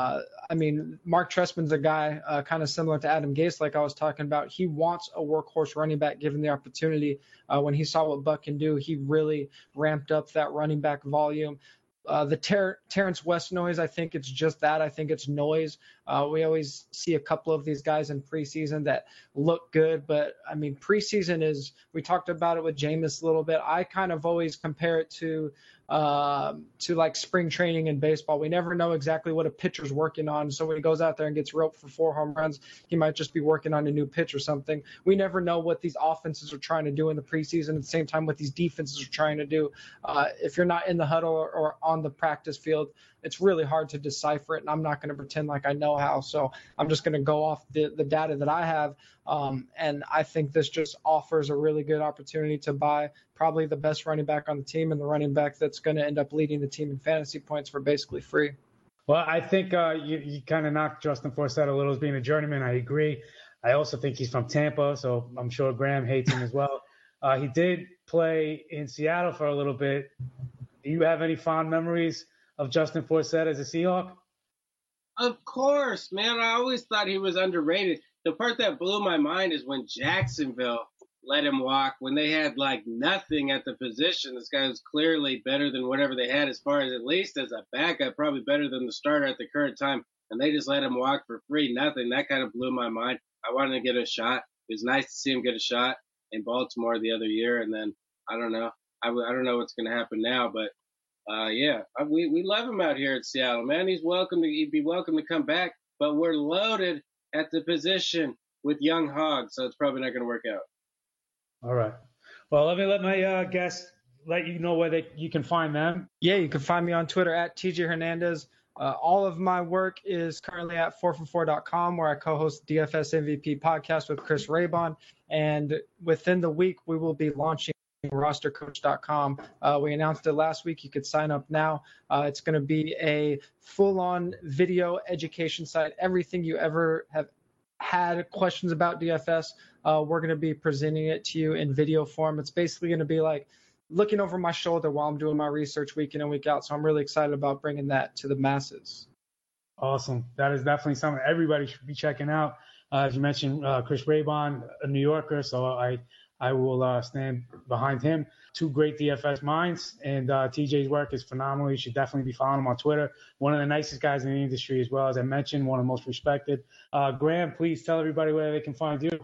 Mark Trestman's a guy kind of similar to Adam Gase, like I was talking about. He wants a workhorse running back given the opportunity. When he saw what Buck can do, he really ramped up that running back volume. The Terrence West noise, I think it's just that. I think it's noise. We always see a couple of these guys in preseason that look good, but I mean, preseason is, we talked about it with Jameis a little bit. I kind of always compare it to like spring training in baseball. We never know exactly what a pitcher's working on. So when he goes out there and gets roped for 4 home runs, he might just be working on a new pitch or something. We never know what these offenses are trying to do in the preseason. At the same time, what these defenses are trying to do. If you're not in the huddle or on the practice field, it's really hard to decipher it. And I'm not going to pretend like I know how. So I'm just going to go off the data that I have. And I think this just offers a really good opportunity to buy probably the best running back on the team and the running back that's going to end up leading the team in fantasy points for basically free. Well, I think you kind of knocked Justin Forsett a little as being a journeyman. I agree. I also think he's from Tampa, so I'm sure Graham hates him as well. He did play in Seattle for a little bit. Do you have any fond memories of Justin Forsett as a Seahawk? Of course, man. I always thought he was underrated. The part that blew my mind is when Jacksonville let him walk, when they had like nothing at the position. This guy was clearly better than whatever they had as far as, at least as a backup, probably better than the starter at the current time. And they just let him walk for free, nothing. That kind of blew my mind. I wanted to get a shot. It was nice to see him get a shot in Baltimore the other year. And then, I don't know. I don't know what's going to happen now, but we love him out here at Seattle, man. He'd be welcome to come back, but we're loaded at the position with young hogs, so it's probably not going to work out. All right. Well, let my guests let you know where you can find them. Yeah, you can find me on Twitter at TJ Hernandez. All of my work is currently at 4for4.com, where I co-host DFS MVP podcast with Chris Raybon. And within the week, we will be launching rostercoach.com. We announced it last week. You could sign up now. It's going to be a full-on video education site. Everything you ever have had questions about DFS, we're going to be presenting it to you in video form. It's basically going to be like looking over my shoulder while I'm doing my research week in and week out. So I'm really excited about bringing that to the masses. Awesome. That is definitely something everybody should be checking out. As you mentioned, Chris Raybon, a New Yorker, so I will stand behind him. 2 great DFS minds, and TJ's work is phenomenal. You should definitely be following him on Twitter. One of the nicest guys in the industry as well, as I mentioned, one of the most respected. Graham, please tell everybody where they can find you.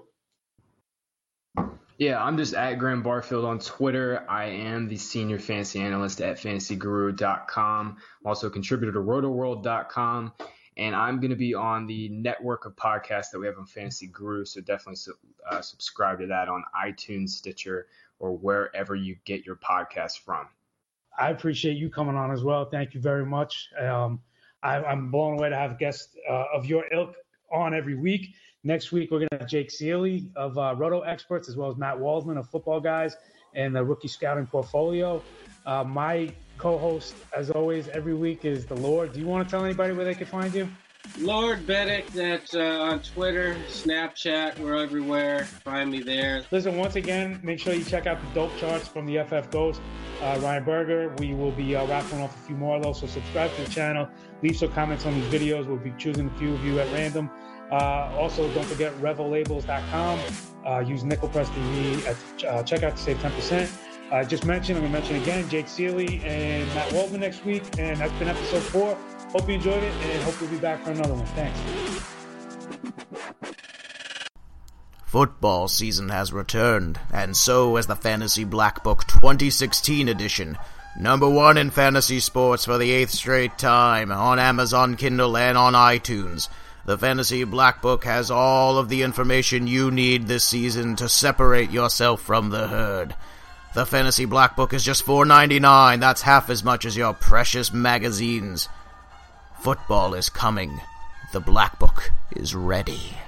Yeah, I'm just at Graham Barfield on Twitter. I am the senior fantasy analyst at fantasyguru.com. I'm also a contributor to rotoworld.com. And I'm going to be on the network of podcasts that we have on Fantasy Guru, so definitely subscribe to that on iTunes, Stitcher, or wherever you get your podcasts from. I appreciate you coming on as well. Thank you very much. I'm blown away to have guests of your ilk on every week. Next week, we're going to have Jake Seeley of Roto Experts, as well as Matt Waldman of Football Guys and the Rookie Scouting Portfolio. My co-host, as always, every week is the Lord. Do you want to tell anybody where they can find you? Lord Bennett, that's on Twitter, Snapchat, we're everywhere. Find me there. Listen, once again, make sure you check out the dope charts from the FF Ghost, Ryan Berger. We will be raffling off a few more of those, so subscribe to the channel. Leave some comments on these videos. We'll be choosing a few of you at random. Also, don't forget RevelLabels.com. Use NickelPressTV at checkout to save 10%. I'm going to mention again, Jake Seeley and Matt Waldman next week. And that's been episode 4. Hope you enjoyed it, and hope you'll be back for another one. Thanks. Football season has returned, and so has the Fantasy Black Book 2016 edition. #1 in fantasy sports for the 8th straight time on Amazon Kindle and on iTunes. The Fantasy Black Book has all of the information you need this season to separate yourself from the herd. The Fantasy Black Book is just $4.99. That's half as much as your precious magazines. Football is coming. The Black Book is ready.